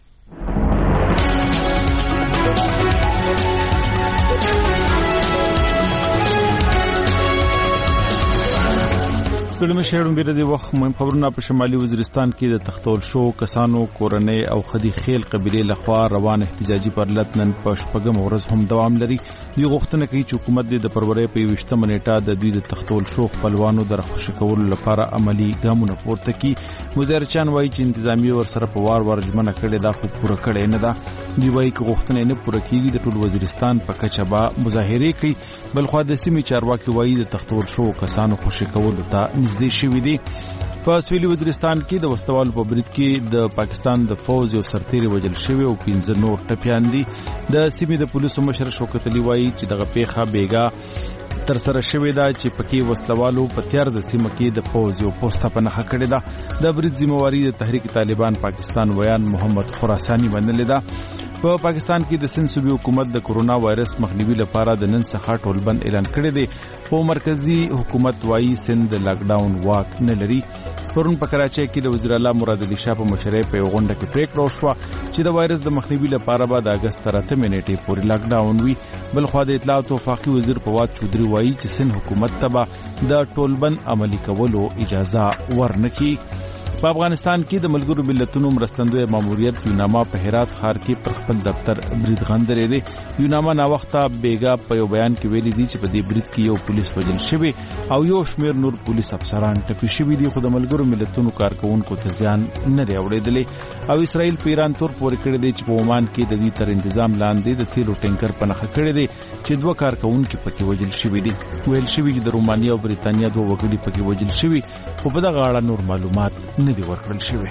ستړي مشه ډېر دی وخت مهم خبرونه په شمالي وزیرستان کې د تختول شو کسانو کورنۍ او خدي خیل قبيله لخوا روان احتجاجي پرلط نن په شپږم ورځ هم دوام لري. دوی غوښتنه کوي چې حکومت د فروری په یوویشتمه نیټه د دوی د تختول شو خپلوانو د خوشی کولو لپاره عملی ګامونه پورته کړي. مدیر چان وایي چې انتظامی ور سره په وار وار ژمنه کړې دا خو پوره کړې نه ده. دوی وایي چې غوښتنه نه پوره کیږي د ټول وزیرستان په کچه به مظاهره کوي. بلخو د سیمې چارواکي وایي د تختول شو کسانو خوشی کولو ته نږدې شوي دي. په سویلي وزیرستان کې د وسوالو په برید کې د پاکستان د فوج یو سرتیری وژل شوی او پنځه نور ټپیان دي. د سیمې د پولیسو مشر شوکت علي وایي چې دغه پیښه بیګا تر سره شوې ده چې پکې وسوالو په تیار د سیمه کې د فوج یو پوسټه په نخښه کړې ده. د برید ذمہواری د تحریک طالبان پاکستان ویان محمد خراسانی منلې ده. په پاکستان کې د سند صوبې حکومت د کورونا وایرس مخنیوي لپاره د نن څخه ټولبند اعلان کړی دی. خو مرکزی حکومت وایي سند لاک ډاون واک نه لري. پرون په کراچۍ کې د وزیر اعلی مراد علي شاه په مشرۍ په غونډه کې پریکړه وشوه چې د وایرس د مخنیوي لپاره به د اگست تر اتمې نیټې پورې لاک ډاون وي. بل خو د اطلاعات او وفاقي وزیر فواد چودري وایي چې سند حکومت ته به د ټولبند عملي کولو اجازه ورنکړي. په افغانستان کې د ملګرو ملتونو مرستندوی ماموریت یوناما په هرات ښار کې پر خپل دفتر برید غندلې دی. یوناما نا وخته بیګا په یو بیان کې ویلي دي چې په دې برید کې یو پولیس وژل شوی او یو شمېر نور پولیس افسران ټپي شوي دي. خو د ملګرو ملتونو کارکونکو ته زیان نه دی اورېدلی او اسرائیل په ایران تور پورې کړی دی چې په عمان کې د دوی تر انتظام لاندې د تیلو ټینکر په نښه کړی دی چې دوه کارکونکي پکې وژل شوي دي. ویل شوي چې د رومانیا او بریتانیا دوه وګړي پکې وژل شوي خو په دغه اړه نور معلومات نه دي ورکړل شوي.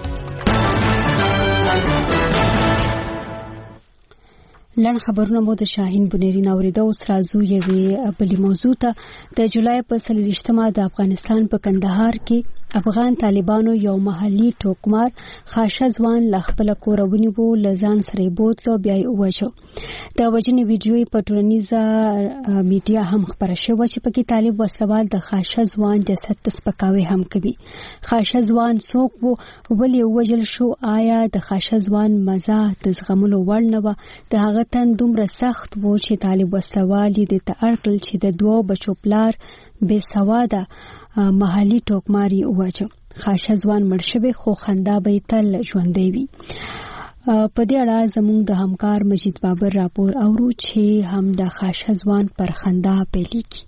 لن خبرونه مو د شاهین بنيري نوریده. اوس راځو یوې بلې موضوع ته. د جولای په څلوېښتمه د افغانستان په کندهار کې افغان طالبانو یو محلي ټوکمار خاشه ځوان له خپله کوره ونیو، له ځان سره یې بوتلو، بیا یې ووژه. د وژنې ویډیو په ټولنیزه میډیا هم خپره شوه چې پکې طالب وسلوال د خاشه ځوان جسد ته سپکاوی هم کوي. خاشه ځوان څوک و، ولې ووژل شو، آیا د خاشه ځوان مزه د زغملو وړ نه وه؟ د هغه تن دومره سخت و چې طالب وسلوال یې دې ته اړ کړل چې د دوو بچو پلار بې سواده محلي ټوکمار یې وواژه. خاشه ځوان مړ شوی خو خندا به یې تل ژوندی وي. په دې اړه زموږ د همکار مجید بابر راپور اورو چې هم د خاشه ځوان پر خندا پیلېږي.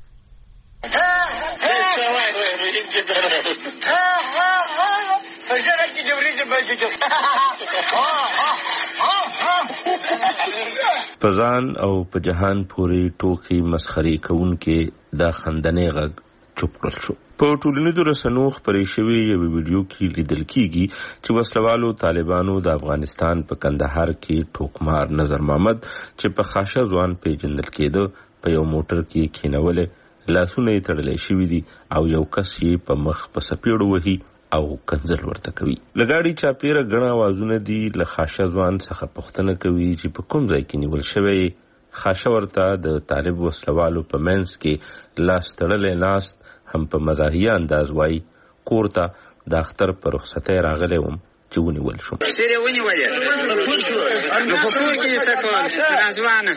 په ځان او په جهان پورې ټوکې مسخرې کوونکې دا خندنې غږ چوپ کړل شو. په ټولنیزو رسنیو خپرې شوې یوې ویډیو کې لیدل کېږي چې وسلوالو طالبانو د افغانستان په کندهار کې ټوکمار نظر محمد چې په خاشه ځوان پیژندل کېده په یو موټر کې کېنولې، لاسونه یې تړلی شوي دي او یو کس یې په مخ په سپېړو وهي او کنځل ورته کوي. له ګاډي چاپېره ګڼ اوازونه دي. له خاشه ځوان څخه پوښتنه کوي چې په کوم ځای کې نیول شوی. خاشه ورته د طالب وسلوالو په منځ کې لاس تړلی ناست هم په مزاحیه انداز وایي کور ته د اختر په رخصتۍ راغلی وم چې ونیول شو. سره ونیولې په پور کې نو په پور کې څه کول راځوانه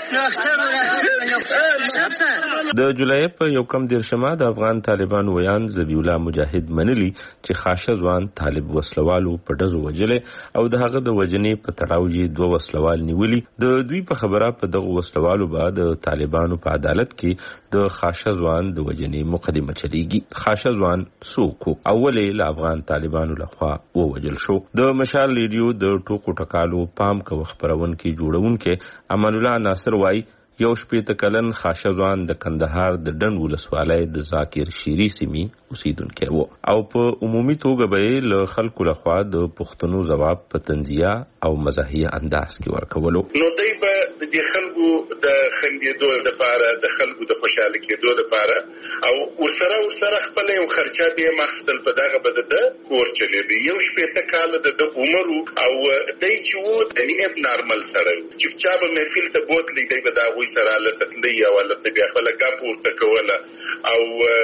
د جولای په یو کم دیرشمه د افغان طالبان ویان ذبیح الله مجاهد منلی چې خاشه ځوان طالب وسلوالو په ډزو وجلې او د هغه د وجنې په تړاو یې دوه وسلوال نیولي. د دوی په خبره په دغه وسلوالو بعد طالبانو په عدالت کې د خاشه ځوان د وجنې مقدمه چلیږي. خاشه ځوان څوک اولې له افغان طالبانو لخوا ووجل شو. د مشال ریډیو د ټوکو ټکالو پام کو خبرون کې جوړونکو امان الله ناصر وای یو شپېته کلن خاشه ځوان د کندهار د ډنډ ولسوالۍ د ذاکر شيري سیمې اوسیدونکی و او په عمومي توګه به له خلکو لخوا د پښتنو جواب په تنزیه او مزاحیه انداز کې ورکولو. نو دوی به د خلکو د خندېدو لپاره د خلکو د خوشاله کېدو لپاره او ورسره ورسره خپل یو خرچه به مخصل په دغه بده د کور چلېږي. یو شپېته کال د عمر او دای چې و د ابن نارمل سره چې چا به محفل ته بوتلې دی به دا سره لته یا ولته بیا خپل ګپ ورته کوله او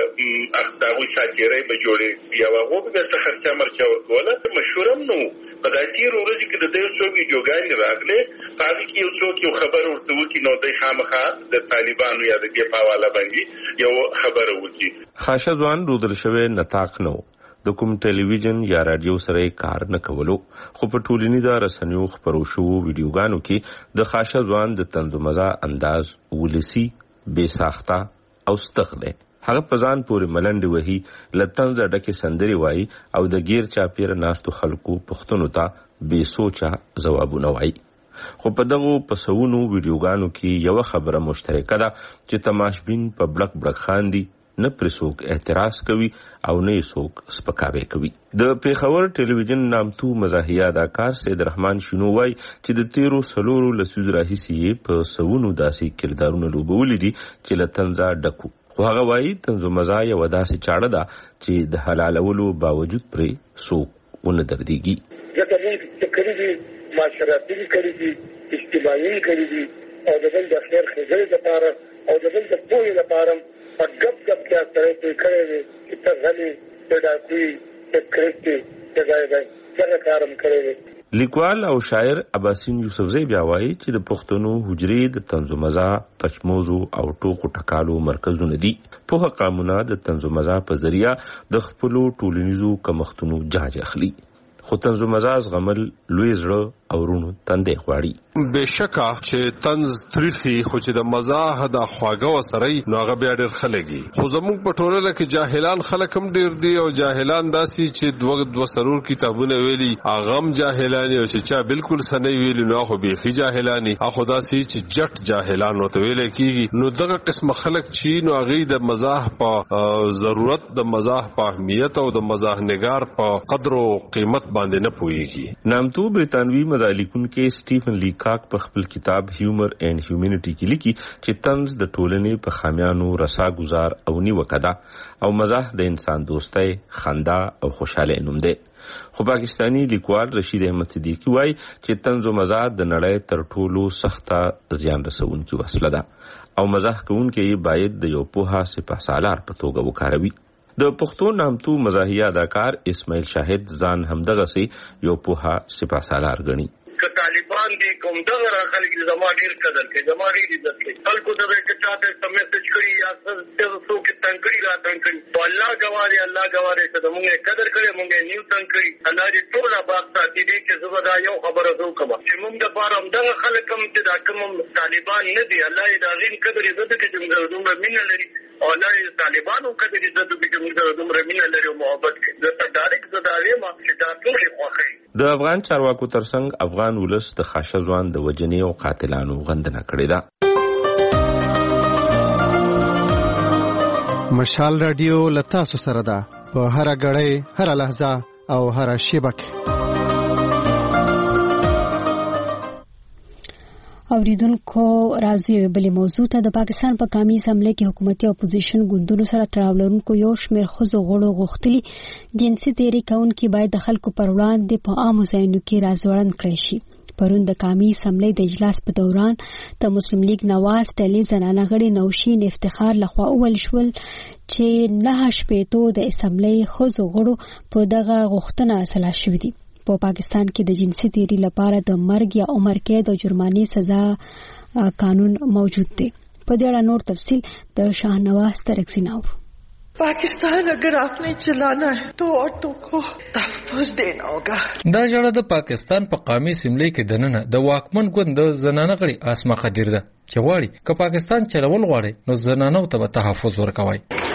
اخداوی ساتيري به جوړي بیا هغه به څه خرچه مرچه ورکوله. مشورم نو په داتیر ورځ کې د دې څو ویډیوګان راغله پاره کې یو څوک یو خبر ورته وکي نو د خامخا د طالبانو یا د دې په حواله باندې یو خبر وکي. خاشه ځوان رودل شوی نتاق نو د کوم ټلویزیون یا رادیو سره کار نه کولو خو په ټولنیزو رسنیو خبرو شو ویډیوګانو کې د خاشه ځوان د طنز مزه انداز ولسی بے ساخته او استخله هغه پزان پورې ملنډ وهي لطنز ډکه سندري وای او د غیر چاپیر ناستو خلکو پښتنو ته بے سوچا جوابونه وای. خو په دغه پسونو ویډیوګانو کې یو خبره مشترکه ده چې تماشبین په بلک بلک خاندي نه پرسوک اعتراض کوي او نه څوک سپکاوي کوي. د پیښور ټلویزیون نامتو مزاحیه اداکار سید رحمان شنو وای چې د تیرو سلورو لسیز راهیسي په سونو داسې کردارونه لوبولې دي چې لتنزا ډکو. خو هغه وای تنزو مزاحیه وداسې چاړه ده چې د حلالولو باوجود پرې څوک ونه درديږي. ځکه موږ کړي دي معاشرتي کړي دي اجتماعي کړي دي او د بل د خیر خزر لپاره او د بل د پوهې لپاره گپ گپ کیا سره کوئی کړي دي چې تغلي پیدا کوي چې کړي چې ځای ځای څنګه کارم کړي. لیکوال او شاعر عباسین یوسفزئی بیا وایي چې د پښتنو حجرې د طنز مزه پچموزو او ټوکو ټکالو مرکزونه دي. په قانونا د طنز مزه په ذریعہ د خپلو ټولنیزو کمختونو جاج اخلي. خو طنز مزاج غمل لوی زړه او رونو تندې غواړي. بشکا چې طنز تریخي خو چې د مزاح د خواګه وسري نو هغه بیا ډېر خلګي. خو زموږ په ټولنه کې جاهلان خلک هم ډېر دي او جاهلان داسي چې دوه دوه سرور کتابونه ویلي اغم جاهلان او چې چا بالکل سنوي ویلي نو خو به خي جاهلاني اخو داسي چې جټ جاهلان وته ویل کیږي. نو دغه قسم خلک چې نو هغه د مزاح په ضرورت د مزاح په اهمیت او د مزاح نگار په قدر او قیمت باندې نه پوهیږي. نامتو برتانوي مدارلیکون کې سټیفن لیکاک په خپل کتاب هیومر اینڈ هیومینټی کې لیکي چې طنز د ټولنې په خامیانو رسا گزار او نیوکه ده او مزاح د انسان دوستۍ خندا او خوشاله نوم ده. خو پاکستانی لیکوال رشید احمد صدیقی وایي چې طنز او مزاح د نړۍ تر ټولو سخته زیان رسونکي وسیله ده او مزاح کوونکي باید د یو پوها سپهسالار په توګه وکاروي. د پښتو نامتو مزاحیه اداکار اسماعیل شاهد ځان همدغه سي یو پوها سپهسالار غني. که طالبان دي کوم دغه راغلي چې زموږ ډیر قدر کوي زموږ ډیر عزت کوي خلکو ته چې چاته میسج کړی یا څه څوک تنګړي را تنګړي الله غواړي الله غواړي چې موږ قدر کړی موږ نیو تنګړي الله دې ټول آباد ساتي دې چې زه دا یو خبره وکم چې موږ د بارم دغه خلک هم چې دا کوم طالبان نه دي الله دې دا غین قدر عزت کوي چې موږ دومره مینه لري او الله دې طالبانو قدر عزت کوي چې موږ دومره مینه لري او محبت کوي دا ډایرکټ دا وایم چې دا ټول خوخي. د افغان چارواکو ترڅنګ افغان ولس د خاشه ځوان د وجنې او قاتلانو غندنه کړې ده. مشال رادیو لتاسو سره ده په هر غړې هر لحظه او هر شیبه کې. اوریدونکو راځي بلې موضوع ته. د پاکستان په قومي اسمبلی کې حکومتي اپوزیشن ګوندونو سره تړاو لرونکو یو شمېر ښځو غړو غوښتلي جنسي تېري کوونکي باید د خلکو پر وړاندې په عامو ځایونو کې راځوړند کړی شي. پرون د قومي اسمبلی د اجلاس په دوران د مسلم لیگ نواز ټلې زنانه غړي نوشین افتخار لخوا اول شول چې نه شپېتو د اسمبلی ښځو غړو په دغه غوښتنه اصلاح شوې دي. په پا پاکستان کې د جنسي تیری لپاره د مرګ یا عمر قید او جرمانې سزا قانون موجود دی. په دې اړه نور تفصیل د شاهنواز ترکزی نور. पाकिस्तान अगर आपने चलाना है तो औरतों को तहफ़्फ़ुज़ देना होगा. دا جړه د پاکستان په قومي اسمبلی کې دننه د واکمن ګوند د زنانه غړي اسما قدیر ده چې غواړي که پاکستان چلول غواړي نو زنانو ته تحفظ ورکوي.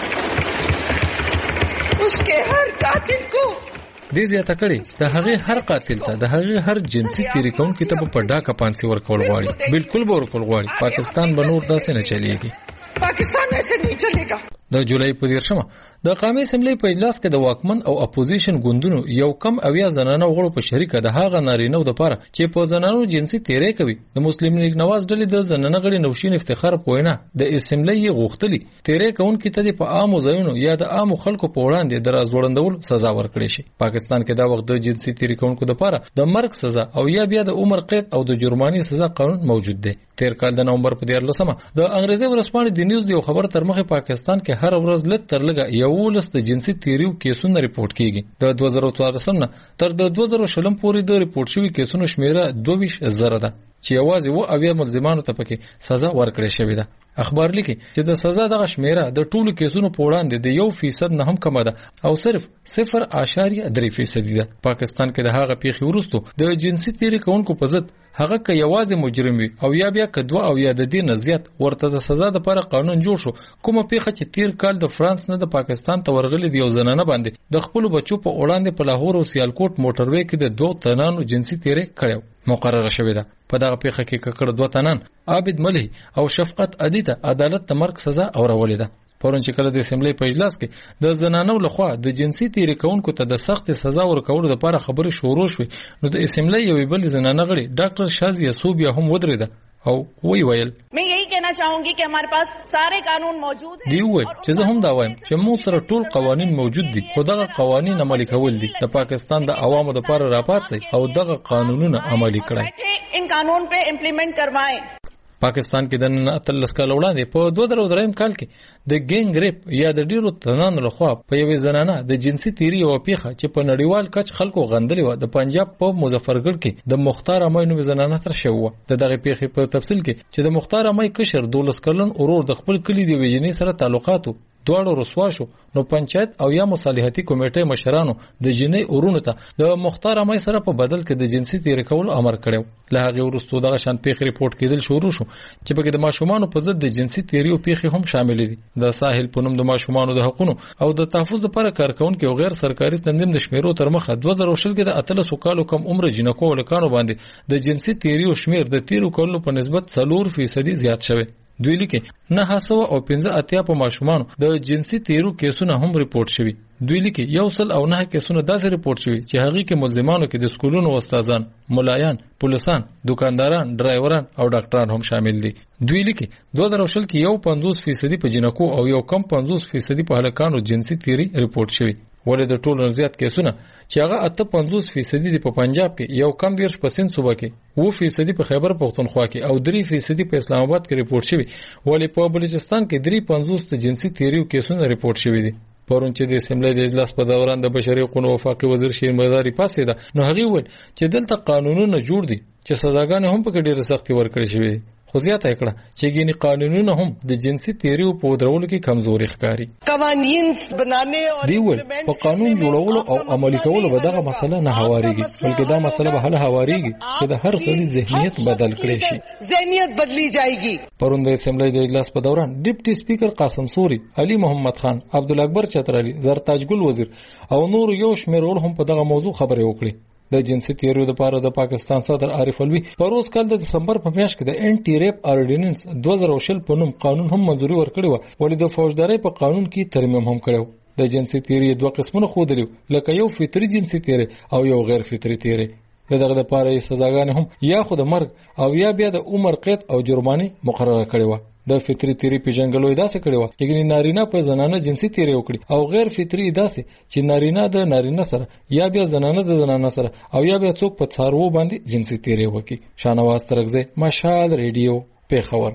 उसके हर कातिल को دې زیاته کړي د هغه هر قاتل ته د هغه هر جنسي تیری کوونکي ته په ډاکه پانسي ورکول غواړي. بالکل به ورکول غواړي. پاکستان به نور داسې نه چلیږي. पाकिस्तान ऐसे नहीं चलेगा. د جولای په دیرشمه د قومي اسمبلی په اجلاس کې د واکمن او اپوزیشن ګوندونو یو کم اویا زنانه غړو په شریکه د هغه نارینه د لپاره چې په زنانو جنسي تیری کوي د مسلم لیگ نواز ډلې د زنانه غړي نوشین افتخار پوینه د اسمبلی غوښتلی تیری کوونکي ته په عامو ځایونو یا د عامو خلکو په وړاندې دراز وړاندول سزا ورکړي شي. پاکستان کې دا وخت د جنسي تیری کوونکو د لپاره د مرګ سزا او یا بیا د عمر قید او د جرمانې سزا قانون موجود دی. تیر کال د نومبر په دیارلسمه د انګریزي ورسپانې د نیوز دی خبر تر مخه پاکستان کې هر ورځ لږ تر لږه یو لس د جنسي تیریو کیسونه ریپورت کیږي. د دوه زره څوارلسم نه تر د دوه زره شلم پورې د ریپورت شوی کیسونو شمیره دوه ویشت زره ده چې یوازې و اویا ملزمانو ته پکې سزا ورکړې شوې ده. اخبار لیکي چې د سزا دغه شمیره د ټولو کیسونو په وړاندې د یو فیصد نه هم کم ده او صرف صفر اعشاریه درې فیصد ده. پاکستان کې د هغه پیښې وروسته د جنسي تیری کوونکو په ضد هغه که یوازې مجرم وي او یا بیا کدوه او یا د دې نه زیات ورته د سزا لپاره قانون جوړ شو. کومه پیښه چې تیر کال د فرانس نه د پاکستان ته ورغلي دی یو زنانه باندې د خپل بچو په وړاندې په لاهور او سیالکوټ موټروي کې د دوه تنانو جنسي تیری کړو مقرره شوې ده. په دغه پیښه کې ککړ دوه تنان عابد ملهي او شفقت ادي ته عدالت ته مرګ سزا اورولې ده. پرون چې کله د اسمبلی په اجلاس کې د زنانو لخوا د جنسي تیری کوونکو ته د سخت سزا ورکولو لپاره خبرې شروع شوې نو د اسمبلی یو بل زنانه غړي ډاکټر شازیه صوبیا هم ودرېده او وی ویل मैं यही कहना चाहूंगी कि हमारे पास सारे कानून मौजूद हैं. دی وای چې زه هم دا وایم چې موږ سره ټول قوانين موجود دي خو دغه قوانين عملي کول دي د پاکستان د عوامو لپاره راپاتسي او دغه قانونونه عملي کړئ. इन कानून पे इम्प्लीमेंट करवाएं. پاکستان کې د نن اتلس کال وړاندې په دوه زره دریم کال کې د ګینګ ریپ یا د ډیرو تنانو لخوا په یوې زنانه د جنسي تیری او پیښه چې په نړیوال کچ خلکو غندلې و د پنجاب په مظفرګړ کې د مختار امینو زنانه تر شو د دغه پیښې په تفصیل کې چې د مختار امای کشر دولس کلن اورور د خپل کلی دی ویجنې سره تعلقاتو دواړو رسوا شو نو پنچایت او یا مصالحتي کمیټې مشرانو د جنې اورونو ته د مختار امای سره په بدل کې د جنسي تیری کول امر کړو. له هغه وروسته دغه شان پیښې ریپورت کېدل شروع شو چې په کې د ماشومانو په ضد د جنسي تیری او پیښې هم شامل دي. د ساحل په نوم د ماشومانو د حقوقو او د تحفظ لپاره کارکونکو او غیر سرکاري تنظیم د شمیرو تر مخه دوه زره شل کې د اتلس کالو کم عمر جنکو ولکانو باندې د جنسي تیری او شمیر د تیرو کلونو په نسبت څلور فیصد زیات شوی. دوی لیکي نه هڅه او پنځه اتیا په ماشومانو د جنسي تیرو کیسونه هم ریپورت شوي. دوی لیکي یو سل او نه کیسونه داسې ریپورت شوي چې هغه کې ملزمانو کې د سکولونو استادان، ملایان، پولیسان، دکانداران، ډرایوران او ډاکټران هم شامل دي. دوی لیکي دوه زره شل کې یو پنځوس فیصد په جنکو او یو کم پنځوس فیصد په هلکانو جنسي تیری ریپورت شوي. ولې د ټولو زیات کیسونه چې هغه اته پنځوس فیصد دي په پنجاب کې، یو کم دیرش په سند صوبه کې، و فیصد په خیبر پختونخوا کې او درې فیصد په اسلام آباد کې ریپورت شوي. ولې په بلوچستان کې درې پنځوس د جنسي تیریو کیسونه ریپورت شوي دي. پرون چې د اسمبلی د اجلاس په دوران د بشري حقوقو وفاقي وزیر شیر مزاری پاسې ده نو هغه وویل چې دلته قانونونه جوړ دي چې سزاګانې هم په کې ډېره سختي ورکړې شوې دي. خو زیاته کړه چې ګینی قانونونه هم د جنسي تیریو په درولو کې کمزوري ښکاري. قوانین بنانے او دی ول په قانون جوړولو او عملي کولو به دغه مسله نه هواريږي بلکې دا مسله به حل هواريږي چې د هر سړي ذهنیت بدل کړي شي. ذهنیت بدلی جایږي. پرون د اسمبلی د اجلاس په دوران ډیپټي سپیکر قاسم سوري، علي محمد خان، عبدالاکبر چترالي، زرتاج ګل وزیر او نور یو شمېر ور هم په دغه موضوع خبرې وکړي. د جنسي تیریو لپاره د پاکستان صدر عارف الوی په روز کال د دسمبر په میاشت کې د انټي ریپ اورډیننس دوه زره شل په نوم قانون هم منځوري ورکړی و. ولې د فوجداري په قانون کې ترمیم هم کړو. د جنسي تیری دوه قسمونه خودلیو لکه یو فطري جنسي تیری او یو غیر فطري تیری. دغه لپاره سزاګانې هم یا خو د مرګ او یا بیا د عمر قید او جرمانه مقرره کړې و. د فطري تیری پیژنګلوي داسې کړي و چې نارینه په زنانه جنسي تیری وکړي او غیر فطري داسې چې نارینه د نارینه سره یا بیا زنانه د زنانه سره او یا بیا څوک په څارو باندې جنسي تیری وکړي. شاهنواز ترکزی، مشال ریډیو، پیښور.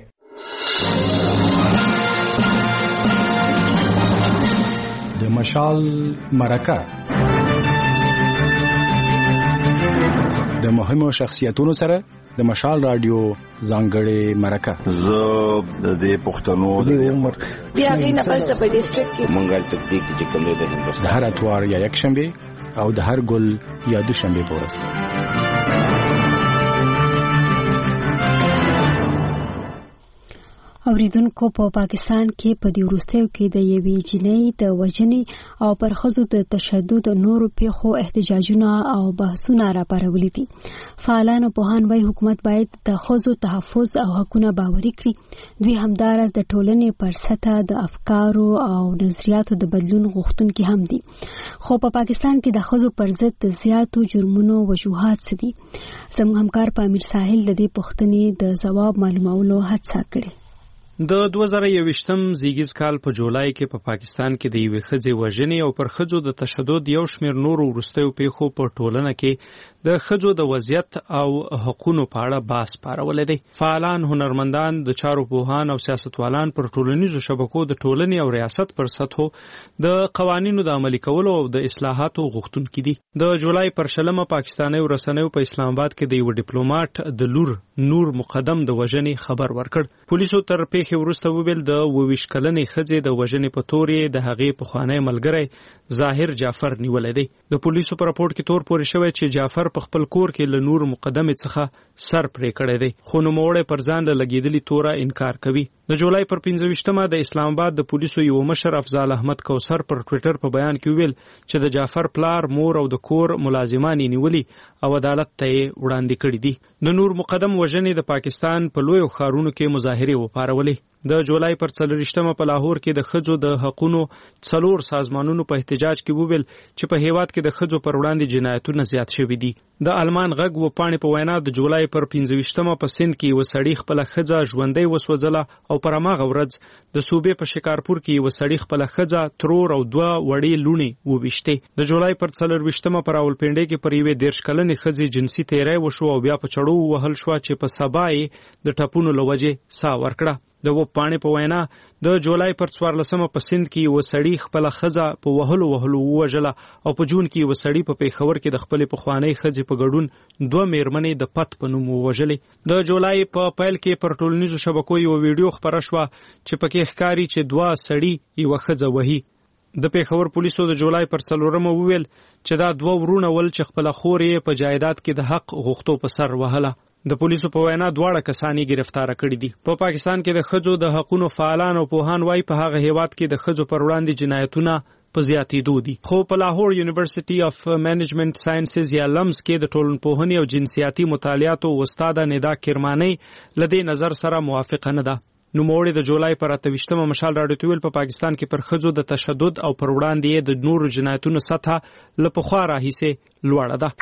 د مشال مرکه د مهمو شخصیتونو سره د مشال رادیو ځانګړې مرکه زه د دې پښتنو د عمر بیا غینه پس په ډیسټریکټ کې مونږه تکتیک چې کوم د هندوستان د هر اتوار یا یک شنبه او د هر ګل یا دوشنبه په ورځ. اوریدونکو په پاکستان کې په دې وروستیو کې د یوې جنۍ د وژنې او پر ښځو د تشدد نورو پیښو احتجاجونه او بحثونه راپارولي دي. فعالان او پوهان وايي حکومت باید د ښځو تحفظ او حقونه باوري کړي. دوی همداراز د ټولنې پر سطح د افکارو او نظریاتو د بدلون غوښتونکي هم دي. خو په پاکستان کې د ښځو پر ضد د زیاتو جرمونو وجوهات څه دي؟ زموږ همکار په امیر ساحل د دې پوښتنې د ځواب معلومولو هڅه کړې. د دوه زره یوویشتم زیږیز کال په جولای کې په پا پاکستان کې د یوې ښځې وژنې او پر ښځو د تشدد یو شمېر نورو وروستیو پیښو په ټولنه کې د ښځو د وضعیت او حقونو په اړه بحث پارولی دی. فعالان، هنرمندان، د چارو پوهان او سیاستوالان پر ټولنیزو شبکو د ټولنې او ریاست پر سطحو د قوانینو د عملي کولو او د اصلاحاتو غوښتونکي دي. د جولای پر شلمه پاکستاني رسنیو په اسلام آباد کې د یو ډیپلوماټ د لور نور مقدم د وژنې خبر ورکړ. پولیسو تر پیښې وروسته وویل د اوویشت کلنې ښځې د وژنې په تور یې د هغې پخوانی ملګری ظاهر جعفر نیولی دی. د پولیسو په راپورټ کې تور پورې شوی چې جعفر په خپل کور کې له نور مقدمې څخه سر پرې کړی دی، خو نوموړی پر ځان د لګېدلي توره انکار کوي. د جولای پر پنځه ویشتمه د اسلام آباد د پولیسو یو مشر افضال احمد کوثر پر ټویټر په بیان کې ویل چې د جعفر پلار، مور او د کور ملازمان یې نیولي او عدالت ته یې وړاندې کړي دي. د نور مقدم وژنې د پاکستان په لویو ښارونو کې مظاهرې وپارولې. د جولای پر څلورویشتمه په لاهور کې د ښځو د حقونو څلور سازمانونو په احتجاج کې وویل چې په هیواد کې د ښځو پر وړاندې جنایتونه زیات شوي دي. د المان غږ و پاڼې په وینا د جولای پر پنځه ویشتمه په سند کې یوه سړي خپله ښځه ژوندۍ وسوځله او پر هماغه ورځ د صوبې په شکارپور کې یوه سړي خپله ښځه، ترور او دوه وړې لوڼې وویشتې. د جولای پر څلورویشتمه په راولپنډۍ کې پر یوې دېرش کلنې ښځې جنسي تیری وشو او بیا په چړو ووهل شوه چې په سبا یې د ټپونو له وجې ساه ورکړه. د وب پاڼې په وینا د جولای پر څوارلسمه په سند کې یوه سړي خپله ښځه په وهلو وهلو ووژله او په جون کې یوه سړي په پیښور کې د خپلې پخوانۍ ښځې په ګډون دوه میرمنې د پت په نوم ووژلې. د جولای په پیل کې پر ټولنیزو شبکو یوه ویډیو خپره شوه چې پکې ښکاري چې دوه سړي یوه ښځه وهي. د پیښور پولیسو د جولای پر څلورمه وویل چې دا دوه ورونه ول چې خپله خور یې په جایداد کې د حق غوښتو په سر وهله. د پولیسو په وینا دواړه کسان یې ګرفتاره کړي دي. په پا پاکستان کې د ښځو د حقونو فعالان او پوهان وایي په هغه هیواد کې د ښځو پر وړاندې جنایتونه په زیاتېدو دي. خو په لاهور یونیورسيټي اف منیجمنت ساینسز یا لمس کې د ټولنپوهنې او جنسیاتي مطالعاتو استاده ندا کرمانی له دې نظر سره موافقه نه ده. نوموړي د جولای پر اته ویشتمه مشال راډیو ته ویل په پاکستان کې پر ښځو د تشدد او پر وړاندې یې د نورو جنایتونو سطحه له پخوا راهیسې لوړه ده.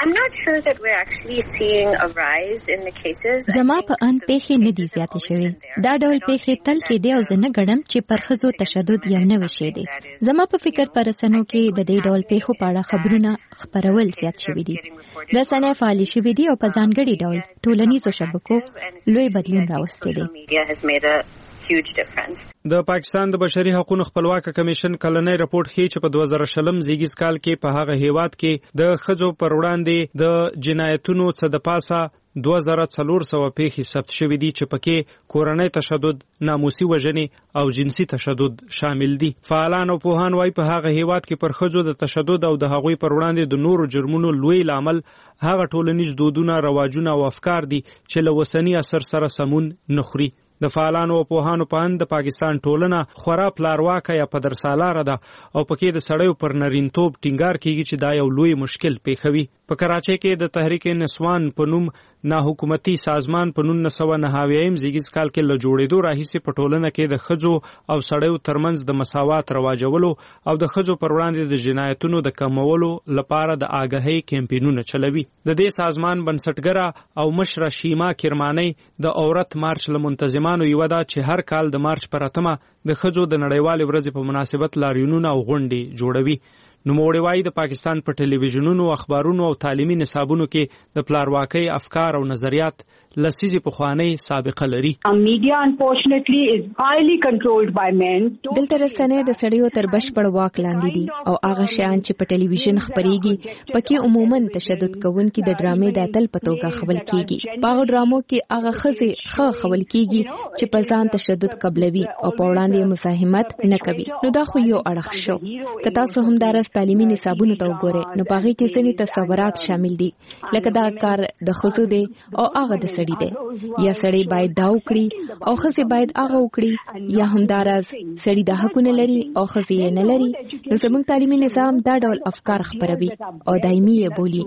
زما په اند پیښې نه دي زیاتې شوې. دا ډول پیښې تل کېدې او زه نه ګڼم چې پر ښځو تشدد یو نوی شی دی. زما په فکر په رسنیو کې د دې ډول پیښو په اړه خبرونه خپرول زیات شوي دي. رسنۍ فعالې شوي دي او په ځانګړي ډول ټولنیزو شبکو لوی بدلون راوستی دی. د پاکستان د بشري حقوقو خپلواک کمیشن کلنی راپورټ ښیي چې په دوه زره شلم زیږیز کال کې په هغه هیواد کې د ښځو پر وړاندې د جنایتونو څه د پاسه دوه زره څلور سوه پیښې ثبت شوي دي چې پکې کورنۍ تشدد، ناموسي وژنې او جنسي تشدد شامل دي. فعالان او پوهان وايي په هغه هیواد کې پر ښځو د تشدد او د هغوی پر وړاندې د نورو جرمونو لوی لامل هغه ټولنیز دودونه، رواجونه او افکار دي چې له اوسني عصر سره سمون نه خوري. د فعالانو او پوهانو په اند د پاکستان ټولنه خورا پلارواکه یا پدرسالاره ده او پکې د سړیو پر نرینتوب ټینګار کیږي چې دا یو لوی مشکل پیښوي. په کراچۍ کې د تحریک نسوان په نوم ناحکومتي سازمان په نولس سوه نهه اویایم زیږیز کال کې له جوړېدو راهیسې په ټولنه کې د ښځو او سړیو ترمنځ د مساوات رواجولو او د ښځو پر وړاندې د جنایتونو د کمولو لپاره د آګاهۍ کمپینونه چلوي. د دې سازمان بنسټګره او مشره شیما کرمانی د عورت مارچ له منتظمانو یوه ده چې هر کال د مارچ پر اتمه د ښځو د نړیوالې ورځې په مناسبت لاریونونه او غونډې جوړوي. نوموړی وايي د پاکستان په ټلویزیونونو، اخبارونو او تعلیمي نصابونو کې د پلارواکۍ افکار او نظریات لسیزې پخوانۍ سابقه لري. میډیا unfortunately is highly controlled by men. دلته رسنۍ د سړیو تر بشپړ واک لاندې دي او هغه شیان چې په ټلویزیون خبريږي پکې عموما تشدد کوونکي د ډرامې د اتل په توګه خبرول کیږي. په هغه ډرامو کې هغه خزي خه خبرول کیږي چې په ځان تشدد قبلوي او په وړاندې مزاحمت نه کوي. نو دا خو یو اړخ شو. که تاسو هم دارس تعلیمي نصابونو ته وګورئ نو په هغه کې ځینې تصورات شامل دي لکه دا کار د خزو دی او هغه د سړي دی، یا سړی باید دا وکړي او خزي باید هغه وکړي، یا هم دارس سړی د حقونه لري او خزي یې نه لري. نو زموږ تعلیمي نظام دا ډول افکار خپروي او دایمي یې بولي.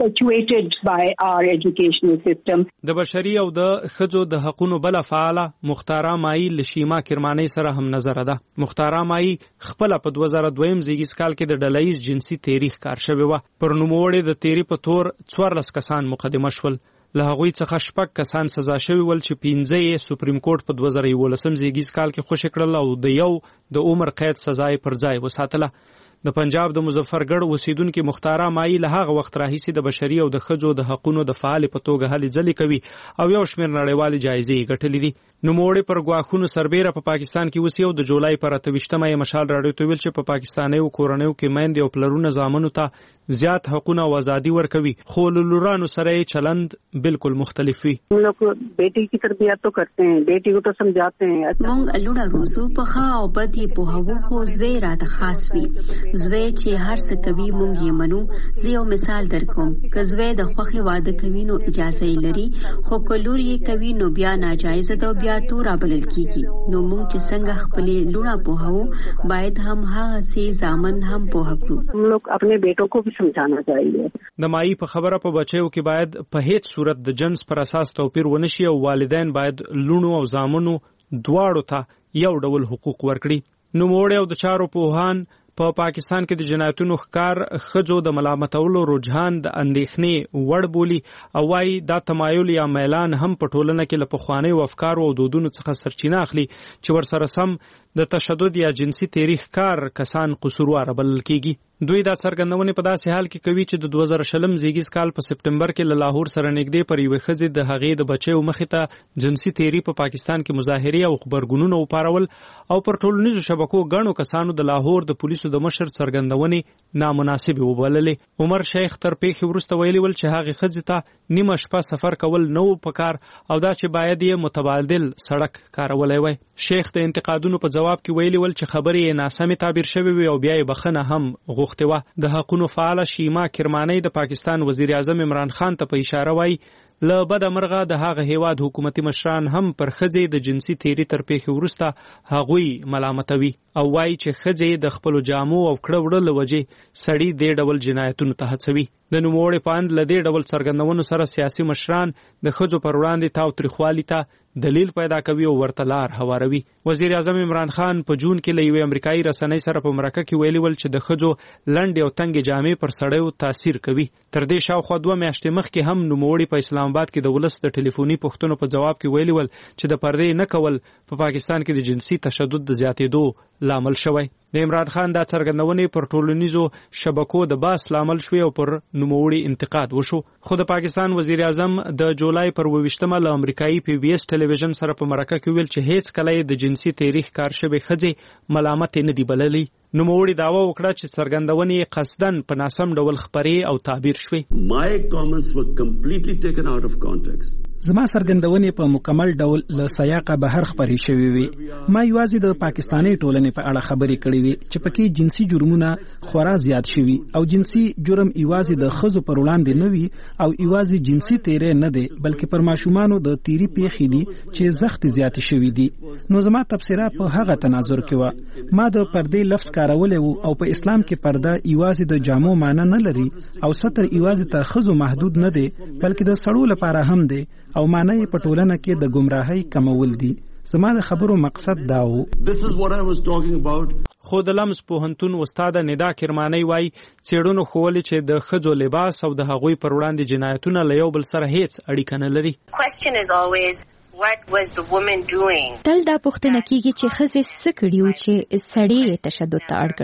د بشري او د خزو د حقونو بل فعاله مختاره مائی لشیما کرمانی سره هم نظر ده. مختاره مائی خپل په دوه زره دویم زیږیز کال کې د ډلهیز جنسي تاریخ کار شوی و. پر نوموړي د تیری په تور څوارلس کسان مقدمه شول. له هغوی څخه شپږ کسان سزا شوي ول چې پنځه یې سپریم کورټ په دوه زره یولسم زیږیز کال کې خوشي کړل او د یو د عمر قید سزا یې پر ځای وساتله. د پنجاب د مظفرګړ اوسیدونکو مختاره مائی له هغه وخت راهیسې د بشري او د ښځو د حقوقو د فعال په توګه هلې ځلې کوي او یو شمېر نړیوالې جایزې ګټلې دي. نوموړی پر ګواښونو سربیره په پاکستان کې اوسي او د جولای پر اته ویشتمه یې مشال راډیو ته ویل چې په پاکستانیو کورنیو کې میندې او پلرونه زامنو ته زیات حقونه او ازادي ورکوي، خو له لورانو سره یې چلند بالکل مختلف وي. हम लोग बेटी की तरबियत तो करते हैं, बेटी को तो समझाते हैं. مونږ لوړه روزو په ښه او بد یې پوهوو، خو زوی راته خاص وي. زوی چې هر څه کوي مونږ یې منو. زه یو مثال درکوم، که زوی د خوښې واده کوي نو اجازه یې لري، خو که لور یې کوي نو بیا ناجایزه ده او بیا تورا بلل کیږي. نو مونږ چې څنګه خپلې لوړه پوهوو باید هم هغه سي زامن هم پوه کړو. हम लोग अपने बेटों को भी समझाना चाहिए. د مائی په خبره په بچیو کې باید په هیڅ صورت د جنس پر اساس توپیر ونشي او والدین باید لونو او زامنو دواړو ته یو ډول حقوق ورکړي. نوموړی او د چارو پوهان په پا پاکستان کې د جنایتونو ښکار ښځو د ملامتولو رجحان د اندېښنې وړ بولي او وايي دا تمایل یا میلان هم په ټولنه کې له پخوانیو افکارو او دودونو څخه سرچینه اخلي چې ورسره سم د تشدد یا جنسي تاریخ کار کسان قصوروار بلل کیږي. دوی دا څرګندونې په داسې حال کې کوي چې د دوه زره شلم زیږیز کال په سپټمبر کې له لاهور سره نږدې پر یوې ښځې د هغې د بچیو مخې ته جنسي تیری په پاکستان کې مظاهرې او خبرګونونه وپارول او پر ټولنیزو شبکو ګڼو کسانو د لاهور د پولیسو د مشر څرګندونې نامناسبې وبللې. عمر شیخ تر پیښې وروسته ویلي ول چې هغې ښځې ته نیمه شپه سفر کول نه و پکار او دا چې باید یې متبادل سړک کارولی وای. شیخ د انتقادونو په جواب کې ویلي ول چې خبرې یې ناسمې تعبیر شوې وي او بیا یې بخښنه هم غوښتې وه. د حقونو فعاله شیما کرمانی د پاکستان وزیر اعظم عمران خان ته په اشاره وایي له بده مرغه د هغه هیواد حکومتي مشران هم پر ښځې د جنسي تیری تر پیښې وروسته هغوی ملامتوي او وایي چې ښځې د خپلو جامو او کړه وړه له وجې سړي دې ډول جنایتونو ته هڅوي. د نوموړي په اند له دې ډول څرګندونو سره سیاسي مشران د ښځو پر وړاندې تاوتریخوالي ته دلیل پیدا کوي او ورته لار هواروي. وزیر اعظم عمران خان په جون کې له یوې امریکایي رسنۍ سره په مرکه کې ویلي ول چې د ښځو لنډې او تنګې جامې پر سړیو تاثیر کوي. تر دې شاوخوا دوه میاشتې مخکې هم نوموړي په اسلام آباد کې د ولس د ټلیفوني پوښتنو په جواب کې ویلي ول چې د پردې نه کول په پاکستان کې د جنسي تشدد د زیاتېدو لامل شوی. د عمران خان دا څرګندونې پر ټولنیزو شبکو د باس لامل شوې او پر نوموړي انتقاد وشو. خو د پاکستان وزیر اعظم د جولای پر اوویشتمه له امریکایي پی بی اس ټلویزیون سره په مرکه کې ویل چې هیڅ کله د جنسي تاریخ کار شوې ښځې ملامت نه دی بللی. نوموړي دعوه وکړه چې څرګندونې قصدن په ناسم ډول خپرې او تعبیر شوې. My comments were completely taken out of context. زما څرګندونې په مکمل ډول له سیاقه بهر خپرې شوې وي. ما یوازې د پاکستاني ټولنې په اړه خبرې کړې وي چې پکې جنسي جرمونه خورا زیات شوي او جنسي جرم یوازې د ښځو پر وړاندې نه وي او یوازې جنسي تیری نه دی بلکې پر ماشومانو د تیری پیښې دي چې زخت زیات شوي دي. نو زما تبصره په هغه تناظر کې و. ما د پردې لفظ کارولې وو او په اسلام کې پرده یوازې د جامو معنی نه لري او ستر یوازې تر ښځو محدود نه دی بلکې د سړو لپاره هم دی او معنی په ټولنه کې د گمراهۍ کمول دي. زما د خبرو مقصد دا و. This is what I was talking about. خو د لمس پوهنتون استاد ندا کرمانی وای څېړنو ښوولې چې د ښځو لباس او د هغوی پر وړاندې جنایتونه له یو بل سره هیڅ اړیکه نه لري. Question is always what was the woman doing? تل دا پوښتنه کیږي چې ښځې څه کړي و چې سړی یې تشدد ته اړ کړ.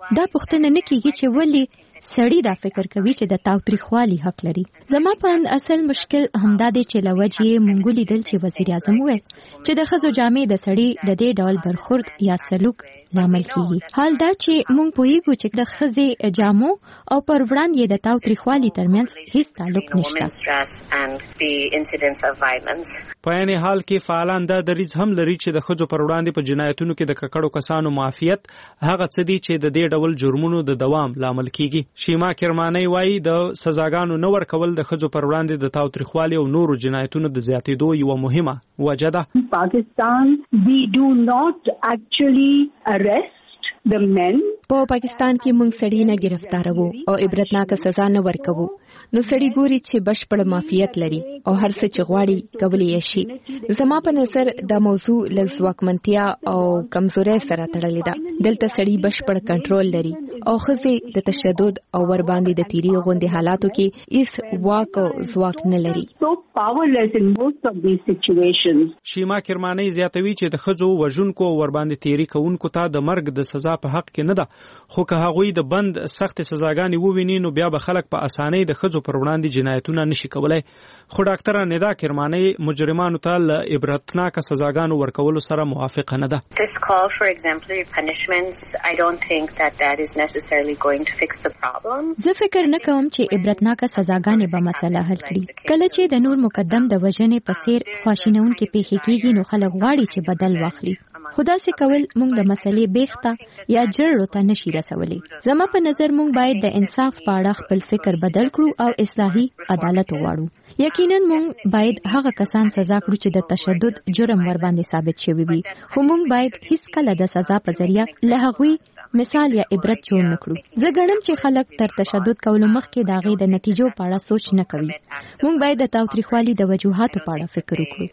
دا پوښتنه نه کیږي چې ولې سړی دا فکر کوي چې د تاوتریخوالي حق لري. زما په اند اصل مشکل همدا دی چې لوجې مونږ لیدل چې وزیر اعظم وویل چې د ښځو جامې د سړي د دې ډول برخورد یا سلوک لامل کیږي. حال دا چې مونږ پوهیږو چې د ښځې جامو او پر وړاندې د تاوتریخوالي ترمنځ هیڅ تعلق نشته. په عین حال کې فعالان دا دریځ هم لري چې د ښځو پر وړاندې په جنایتونو کې د ککړو کسانو معافیت هغه څه دي چې د دې ډول جرمونو د دوام لامل کیږي. شیما کرمانی وایي د سزاګانو نه ورکول د ښځو پر وړاندې د تاوتریخوالي او نورو جنایتونو د زیاتېدو یوه مهمه وجه ده. پاکستان we do not actually arrest the men. په پاکستان کې موږ سړی نه گرفتاروو او عبرتناک سزا نه ورکوو. نو سړی ګوري چې بشپړ معافیت لري او هر څه چې غواړي کولی یې شي. زما په نظر دا موضوع لږ ځواکمنتیا او کمزورۍ سره تړلې ده. دلته سړی بشپړ کنټرول لري او ښځې د تشدد او ور باندې د تیری غوندې حالاتو کې هیڅ واک او ځواک نه لري. So powerless in most of these situations. شیما کرمانی زیاتوي چې د ښځو وژونکو او ور باندې تیری کوونکو ته د مرګ د سزا په حق کې نه ده، خو که هغوی د بند سخت سزاګانې وویني نو بیا به خلک په اسانۍ د ښځو پر وړاندې جنایتونه نشي کولای. خو ډاکټره ندا کرمانی مجرمانو ته له عبرتناک سزاګانو ورکولو سره موافقه نه ده. This call for exemplary punishments, I don't think that that is necessarily going to fix the problem. زه فکر نه کوم چې عبرتناک سزاګانې به مسله حل کړي. کله چې د نور مقدم د وژنې په څیر خواشینونکې پیښې کیږي نو خلک غواړي چې بدل واخلي. خدا سي کول موږ د مسلې بیخته یا جړو ته نشي رسولي. زما په نظر موږ باید د انصاف په اړه خپل فکر بدل کړو او اصلاحي عدالت وغواړو. یقینا موږ باید هغه کسان سزا کړو چې د تشدد جرم ور باندې ثابت شوی وي، خو موږ باید هیڅ کله د سزا په ذریعہ له هغوی مثال یا عبرت جوړ نکړو. زه ګڼم چې خلک تر تشدد کولو مخکې د هغې د نتیجو په اړه سوچ نه کوي. موږ باید د تاوتریخوالي د وجوهاتو په اړه فکر وکړو.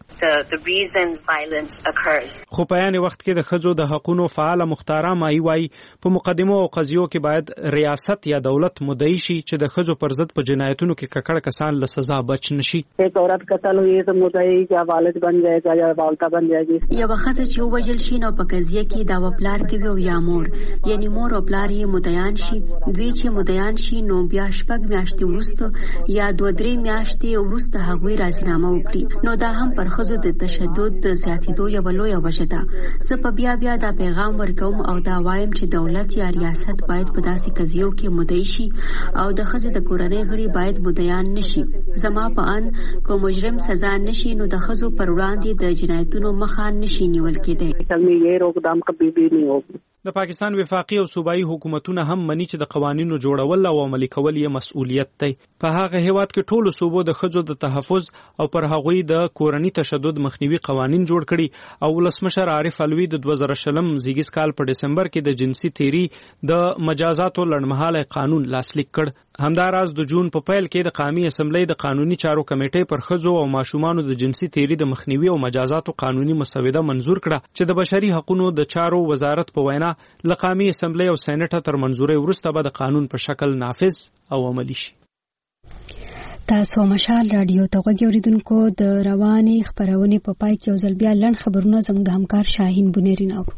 خو په یعنی وخت کې د ښځو د حقونو فعاله مختاره مایي وایي په مقدمو او قضیو کې باید ریاست یا دولت مدعي شي چې د ښځو پر ضد په جنایتونو کې ککړ کسان له سزا بچ نشي. ایک عورت قتل ہوئی تو مدعی یا والد بن جائے گا یا والدہ بن جائے گی. یا وخت چې وجل شي نو په قضیه کې دا وپلار کوي او یا مور یعنی مور او پلار یې مدعیان شي. دوی چې مدعیان شي نو بیا شپږ میاشتې وروسته یا دوه درې میاشتې وروسته هغوی راضینامه وکړي. نو دا هم پر ښځو د تشدد د زیاتېدو یوه لویه وجه ده. زه په بیا بیا دا پیغام ورکوم او دا وایم چې دولت یا ریاست باید په داسې قضیو کې مدعي شي او د ښځې د کورنۍ غړي باید مدعیان نشي. زما په ان کو مجرم سزا نشي نو د ښځو پر وړاندې د جنایتونو مخه نشي نیول کېدی. یہ روکدام کبھی بھی نہیں ہوگی. د پاکستان وفاقي او صوبایي حکومتونه هم مني چې د قوانینو جوړول او عملي کول یې مسؤلیت دی. په هغه هیواد کې ټولو صوبو د ښځو د تحفظ او پر هغوی د کورني تشدد مخنیوي قوانین جوړ کړي او ولسمشر عارف علوي د دوه زره شلم زیږیز کال په دسمبر کې د جنسي تیری د مجازاتو لړمحاله قانون لاسلیک کړ. همداراز د جون په پیل کې د قومي اسمبلی د قانوني چارو کمیټې پر ښځو او ماشومانو د جنسي تیری د مخنیوي او مجازاتو قانوني مسوده منزور کړه چې د بشري حقوقو د چارو وزارت په وینا له قومي اسمبلی او سېنات تر منزوري وروسته به د قانون په شکل نافذ او عملی شي. تاسو مشال رادیو ته غوږی اوریدونکو د رواني خبرونه په پای کې یو ځل بیا لړ خبرونه زموږ د همکار شاهین بنيرین اورو.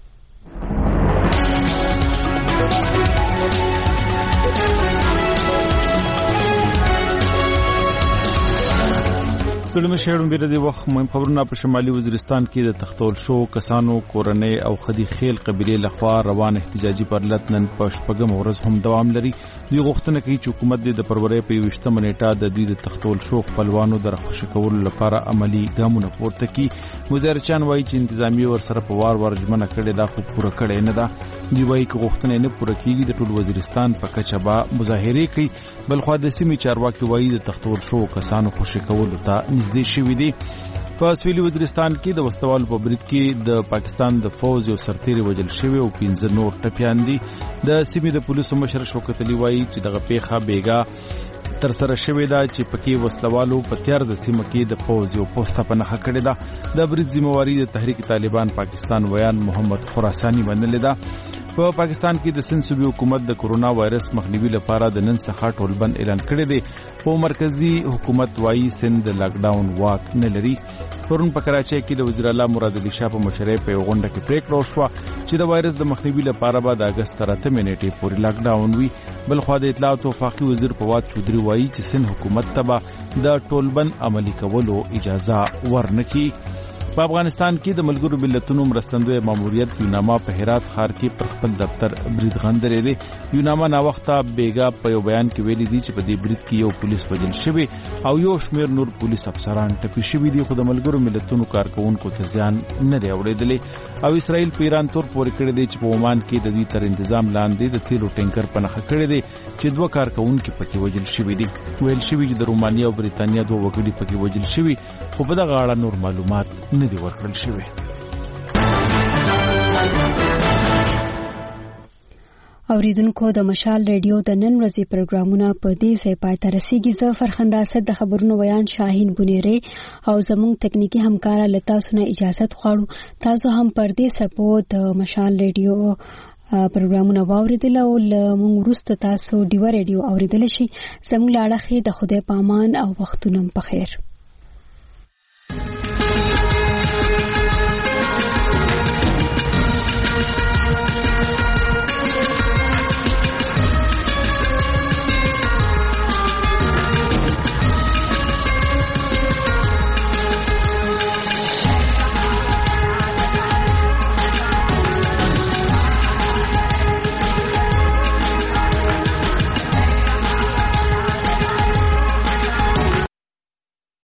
ستړي شهرون بیره دی وخت مهم خبرونه په شمالي وزیرستان کې د تختول شو کسانو کورنۍ او خدي خیل قبيله لخوا روان احتجاجي پرلط نن په شپږم ورځ هم دوام لري. دوی غوښتنه کوي چې حکومت د فروری په یوشتمه نیټه د دوی د تختول شو خپلوانو د رخصت کولو لپاره عملی ګامونه پورته کړي. مدیر چان وایي چې انتظامی ور سره په وار وار ژمنه کړې دا خو پوره کړې نه ده. دوی وایي چې غوښتنه نه پوره کیږي د ټول وزیرستان په کچه با مظاهره کوي. بلخو د سیمې چارواکي وایي د تختول شو کسانو خوشی کولو ته نږدې شوي دي. په سویلي وزیرستان کې د وسوالو په برید کې د پاکستان د فوج یو سرتیری وژل شوی او پنځه نور ټپیان دي. د سیمې د پولیسو مشر شوکت علي وایي چې دغه پیښه بیګا تر سره شوې ده چې پکې وسلوالو په تیار د سیمه کې د پوز یو پوسټه په نخښه کړې ده. د برید ذمہواری د تحریک طالبان پاکستان ویان محمد خراسانی منلې ده. په پاکستان کې د سند صوبې حکومت د کورونا وایرس مخنیوي لپاره د نن څخه ټولبند اعلان کړی دی. په مرکزی حکومت وايي سند لاک ډاون واک نه لري. پرون په کراچۍ کې د وزیر اعلی مراد علي شاه په مشرۍ په غونډه کې پریکړه وشوه چې د وایرس د مخنیوي لپاره به د اگست تر اتمې نیټې پورې لاک ډاون وي. بل خو د اطلاعات او وفاقي وزیر فواد چودري وايي چې سند حکومت ته د ټولبند عملي کولو اجازه ورنکړي. په افغانستان کې د ملګرو ملتونو مرستندوی ماموریت یوناما په هرات ښار کې پر خپل دفتر برید غندرې دی. یوناما نا وخته بیګا په یو بیان کې ویلي دي چې په دې برید کې یو پولیس وژل شوی او یو شمېر نور پولیس افسران ټپي شوي دي، خو د ملګرو ملتونو کارکونکو ته زیان نه دی اورېدلی. او اسرائیل په ایران تور پورې کړی دی چې په عمان کې د دوی تر انتظام لاندې د تیلو ټینکر په نښه کړی دی چې دوه کارکونکي پکې وژل شوي دي. ویل شوي چې د رومانیا او بریتانیا دوه وګړي پکې وژل شوي، خو په دغه اړه نور معلومات نه دی ورکړل شوی. اوریدونکو د مشال ریډیو د نن ورځې پروګرامونه په دې ځای پای ته رسیږي. زه فرخنده اسد د خبرونو بیان شاهین بنيري او زموږ تکنیکی همکار لتا سونه اجازه غواړو. تاسو هم پر دې سپو د مشال ریډیو پروګرامونه واوریدل او موږ وروسته تاسو ډیو ریډیو اوریدل شي. زموږ لاړه خې د خدای پامان او وختونو په خیر.